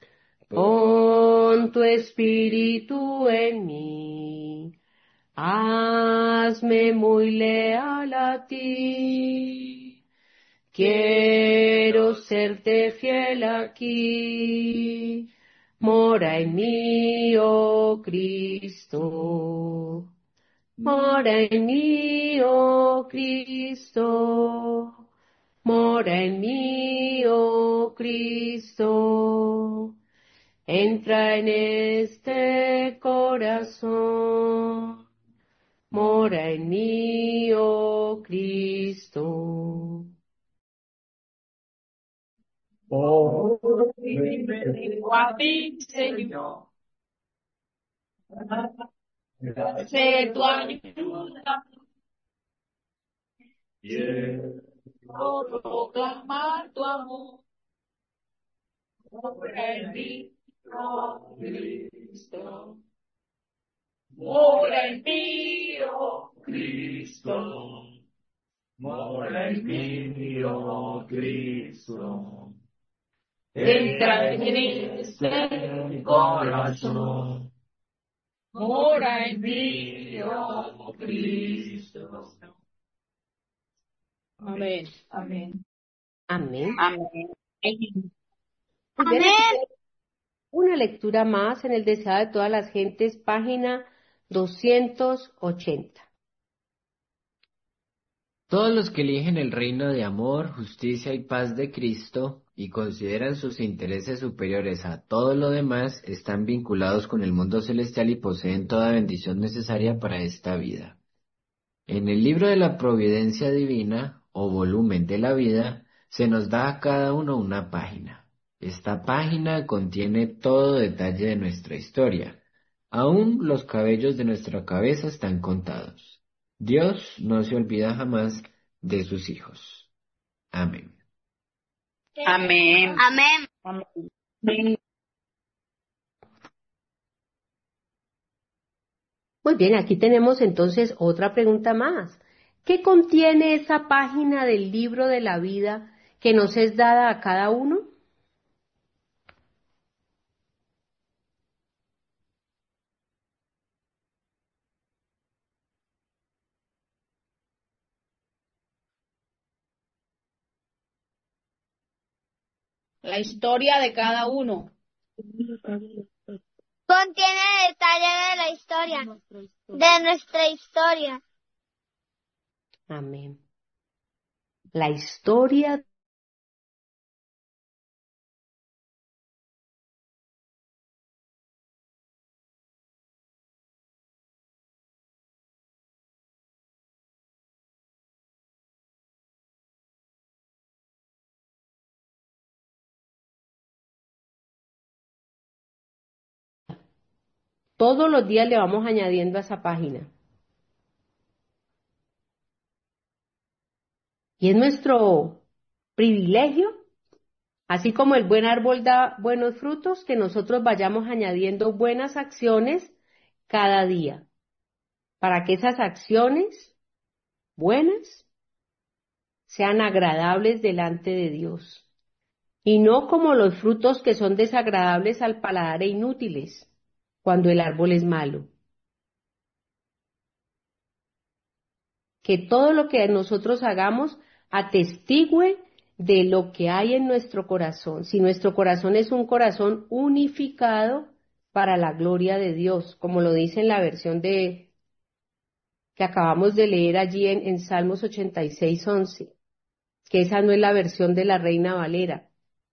Pon tu espíritu en mí, hazme muy leal a ti. Quiero serte fiel aquí, mora en mí, oh Cristo. Mora en mí, oh Cristo, mora en mí, oh Cristo, entra en este corazón, mora en mí, oh Cristo. Oh, vengo a ti, Señor. Sé tu ayuda. Quiero proclamar tu amor. Mora en mí, oh Cristo. Mora en mí, oh Cristo. Mora en mí, oh Cristo. Entra en este corazón. Mora en mí, oh Cristo. Amén. Amén. Amén. amén. Muy bien, una lectura más en el deseado de todas las gentes, página 280. Todos los que eligen el reino de amor, justicia y paz de Cristo y consideran sus intereses superiores a todo lo demás, están vinculados con el mundo celestial y poseen toda bendición necesaria para esta vida. En el libro de la Providencia Divina, o volumen de la vida, se nos da a cada uno una página. Esta página contiene todo detalle de nuestra historia. Aún los cabellos de nuestra cabeza están contados. Dios no se olvida jamás de sus hijos. Amén. Amén. Amén. Amén. Muy bien, aquí tenemos entonces otra pregunta más. ¿Qué contiene esa página del libro de la vida que nos es dada a cada uno? La historia de cada uno. Contiene detalles de la historia, de nuestra historia. Amén. La historia. Todos los días le vamos añadiendo a esa página. Y es nuestro privilegio, así como el buen árbol da buenos frutos, que nosotros vayamos añadiendo buenas acciones cada día, para que esas acciones buenas sean agradables delante de Dios, y no como los frutos que son desagradables al paladar e inútiles, cuando el árbol es malo. Que todo lo que nosotros hagamos atestigue de lo que hay en nuestro corazón. Si nuestro corazón es un corazón unificado para la gloria de Dios, como lo dice en la versión que acabamos de leer allí en Salmos 86:11, que esa no es la versión de la Reina Valera.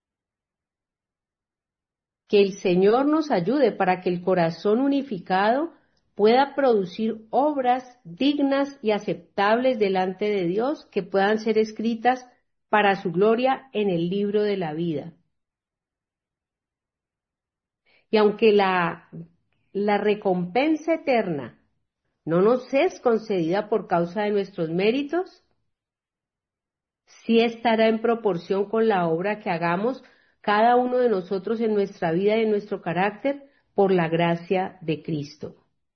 Que el Señor nos ayude para que el corazón unificado pueda producir obras dignas y aceptables delante de Dios que puedan ser escritas para su gloria en el libro de la vida. Y aunque la recompensa eterna no nos es concedida por causa de nuestros méritos, sí estará en proporción con la obra que hagamos cada uno de nosotros en nuestra vida y en nuestro carácter por la gracia de Cristo.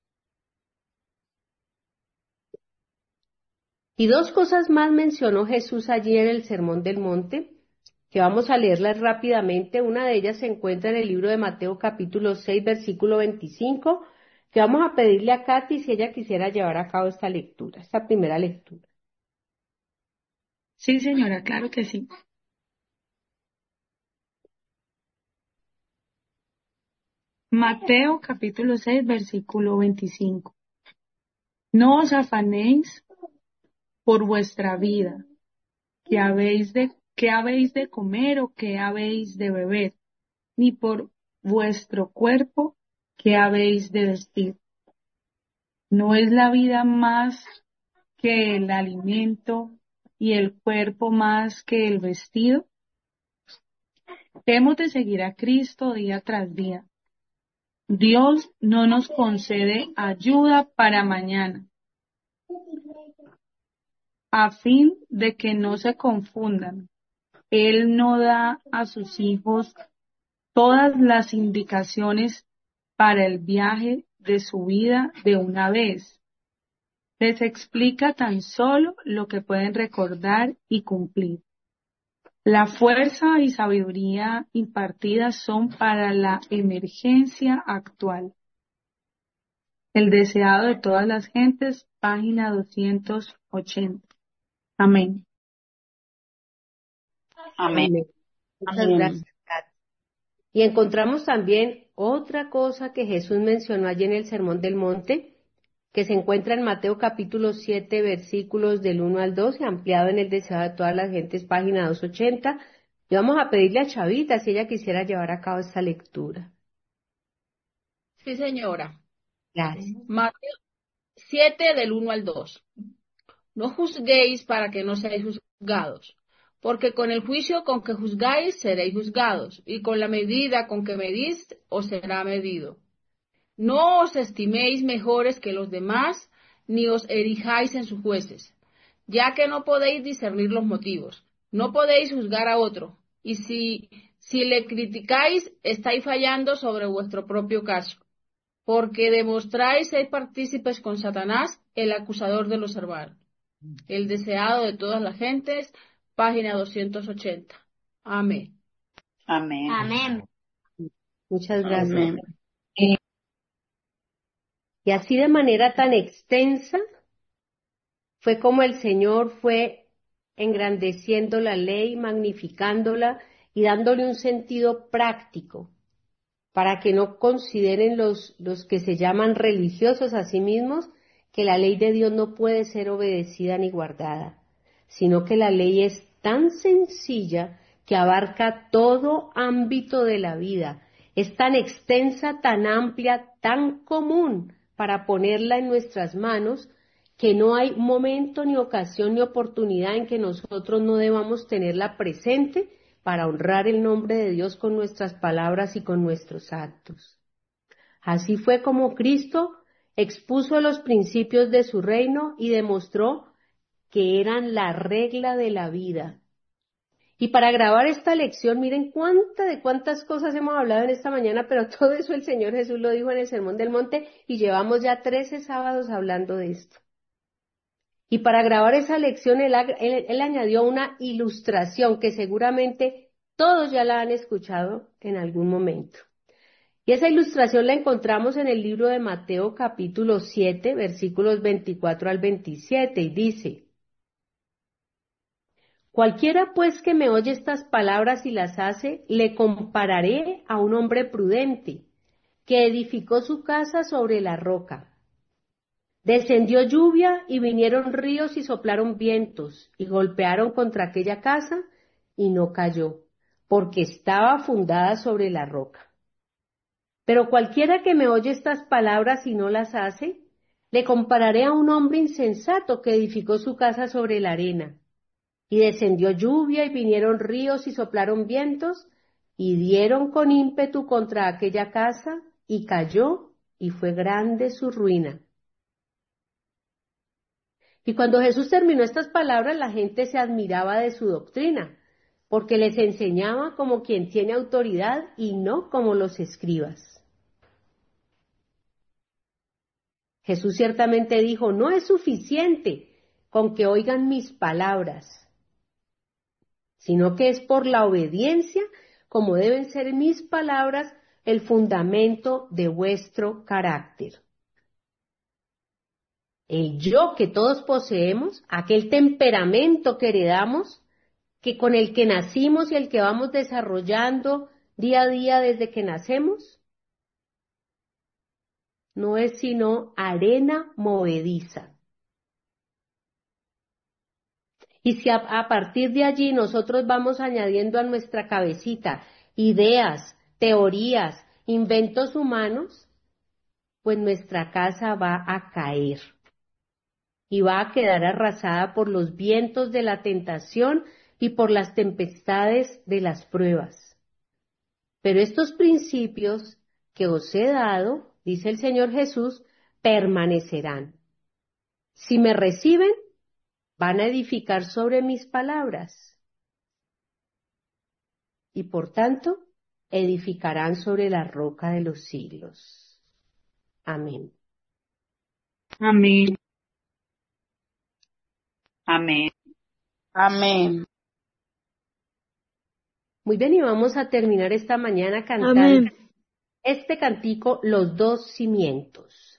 Y dos cosas más mencionó Jesús allí en el Sermón del Monte, que vamos a leerlas rápidamente. Una de ellas se encuentra en el libro de Mateo capítulo 6, versículo 25, que vamos a pedirle a Katy si ella quisiera llevar a cabo esta lectura, esta primera lectura. Sí, señora, claro que sí. Mateo capítulo 6, versículo 25. No os afanéis por vuestra vida, qué habéis de comer o qué habéis de beber, ni por vuestro cuerpo, qué habéis de vestir. ¿No es la vida más que el alimento y el cuerpo más que el vestido? Hemos de seguir a Cristo día tras día. Dios no nos concede ayuda para mañana, a fin de que no se confundan. Él no da a sus hijos todas las indicaciones para el viaje de su vida de una vez. Les explica tan solo lo que pueden recordar y cumplir. La fuerza y sabiduría impartidas son para la emergencia actual. El deseado de todas las gentes, página 280. Amén. Amén. Amén. Muchas Amén. gracias, Katy. Y encontramos también otra cosa que Jesús mencionó allí en el Sermón del Monte, que se encuentra en Mateo capítulo 7, versículos del 1 al 2, y ampliado en el deseado de todas las gentes, página 280. Y vamos a pedirle a Chavita si ella quisiera llevar a cabo esta lectura. Sí, señora. Gracias. Mateo 7 del 1 al 2. No juzguéis para que no seáis juzgados, porque con el juicio con que juzgáis seréis juzgados, y con la medida con que medís os será medido. No os estiméis mejores que los demás, ni os erijáis en sus jueces, ya que no podéis discernir los motivos, no podéis juzgar a otro, y si le criticáis, estáis fallando sobre vuestro propio caso, porque demostráis ser partícipes con Satanás, el acusador de los hermanos, el deseado de todas las gentes, página 280. Amén. Amén. Amén. Muchas gracias. Amén. Y así de manera tan extensa fue como el Señor fue engrandeciendo la ley, magnificándola y dándole un sentido práctico para que no consideren los que se llaman religiosos a sí mismos que la ley de Dios no puede ser obedecida ni guardada, sino que la ley es tan sencilla que abarca todo ámbito de la vida, es tan extensa, tan amplia, tan común para ponerla en nuestras manos, que no hay momento ni ocasión ni oportunidad en que nosotros no debamos tenerla presente para honrar el nombre de Dios con nuestras palabras y con nuestros actos. Así fue como Cristo expuso los principios de su reino y demostró que eran la regla de la vida. Y para grabar esta lección, miren cuántas cosas hemos hablado en esta mañana, pero todo eso el Señor Jesús lo dijo en el Sermón del Monte y llevamos ya 13 sábados hablando de esto. Y para grabar esa lección, él añadió una ilustración que seguramente todos ya la han escuchado en algún momento. Y esa ilustración la encontramos en el libro de Mateo capítulo 7, versículos 24 al 27, y dice: Cualquiera pues que me oye estas palabras y las hace, le compararé a un hombre prudente, que edificó su casa sobre la roca. Descendió lluvia y vinieron ríos y soplaron vientos y golpearon contra aquella casa y no cayó, porque estaba fundada sobre la roca. Pero cualquiera que me oye estas palabras y no las hace, le compararé a un hombre insensato que edificó su casa sobre la arena. Y descendió lluvia y vinieron ríos y soplaron vientos y dieron con ímpetu contra aquella casa y cayó y fue grande su ruina. Y cuando Jesús terminó estas palabras, la gente se admiraba de su doctrina, porque les enseñaba como quien tiene autoridad y no como los escribas. Jesús ciertamente dijo: no es suficiente con que oigan mis palabras, sino que es por la obediencia como deben ser mis palabras el fundamento de vuestro carácter. El yo que todos poseemos, aquel temperamento que heredamos, que con el que nacimos y el que vamos desarrollando día a día desde que nacemos, no es sino arena movediza. Y si a partir de allí nosotros vamos añadiendo a nuestra cabecita ideas, teorías, inventos humanos, pues nuestra casa va a caer y va a quedar arrasada por los vientos de la tentación y por las tempestades de las pruebas. Pero estos principios que os he dado, dice el Señor Jesús, permanecerán. Si me reciben, van a edificar sobre mis palabras y por tanto edificarán sobre la roca de los siglos. Amén. Amén. Amén. Amén. Muy bien, y vamos a terminar esta mañana cantando Amén. este cantico, Los dos cimientos.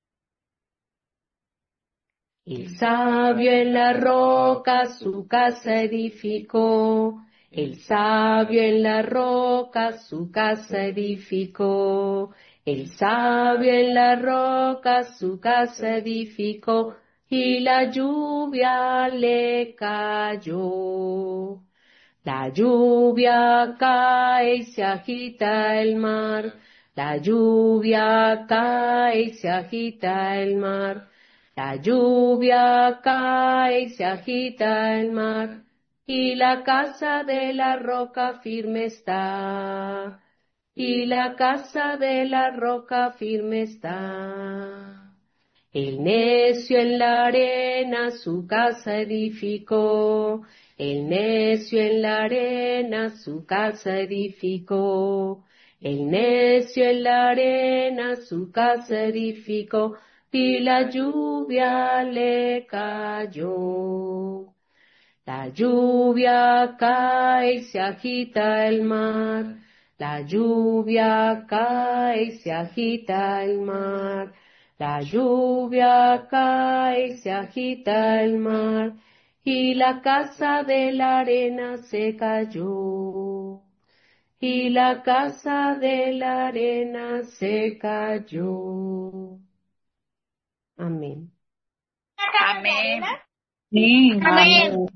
El sabio en la roca su casa edificó, el sabio en la roca su casa edificó, el sabio en la roca su casa edificó, y la lluvia le cayó. La lluvia cae y se agita el mar, la lluvia cae y se agita el mar. La lluvia cae y se agita el mar, y la casa de la roca firme está. y la casa de la roca firme está. El necio en la arena su casa edificó, el necio en la arena su casa edificó, el necio en la arena su casa edificó, y la lluvia le cayó. La lluvia cae y se agita el mar, la lluvia cae y se agita el mar, la lluvia cae y se agita el mar, y la casa de la arena se cayó, y la casa de la arena se cayó. Amén. Amén. Amén.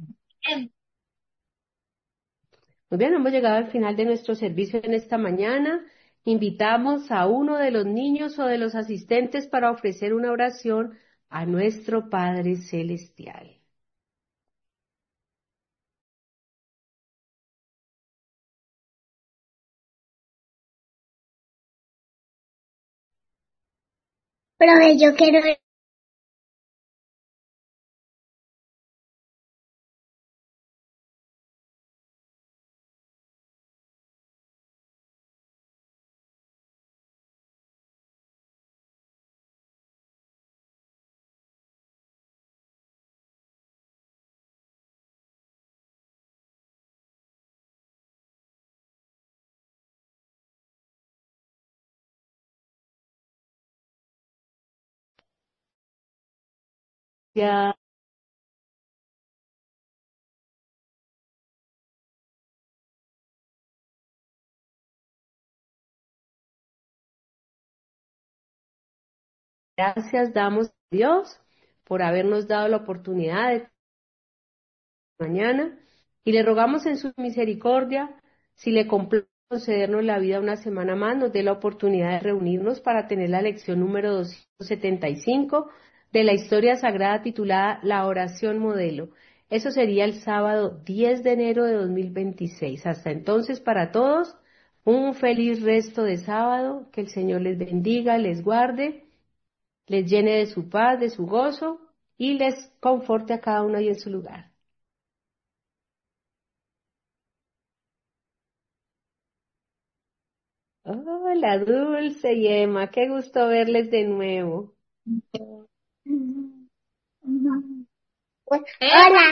Muy bien, hemos llegado al final de nuestro servicio en esta mañana. Invitamos a uno de los niños o de los asistentes para ofrecer una oración a nuestro Padre Celestial. Profe, yo quiero... Ya, gracias damos a Dios por habernos dado la oportunidad de mañana y le rogamos en su misericordia, si le complace concedernos la vida una semana más, nos dé la oportunidad de reunirnos para tener la lección número 275 de la historia sagrada titulada La oración modelo. Eso sería el sábado 10 de enero de 2026. Hasta entonces, para todos, un feliz resto de sábado, que el Señor les bendiga, les guarde, les llene de su paz, de su gozo y les conforte a cada uno ahí en su lugar. Hola, Dulce y Emma, qué gusto verles de nuevo. Hola.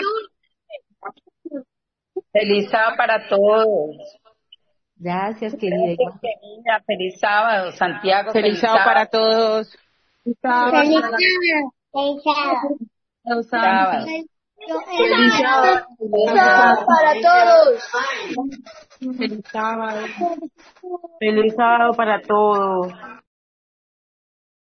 Feliz sábado para todos. Gracias, querida. Gracias, querida. Feliz sábado, Santiago. Feliz sábado para todos. Feliz sábado. Feliz sábado. Sábado. Feliz sábado. Feliz sábado para todos. Feliz sábado. Feliz sábado para todos.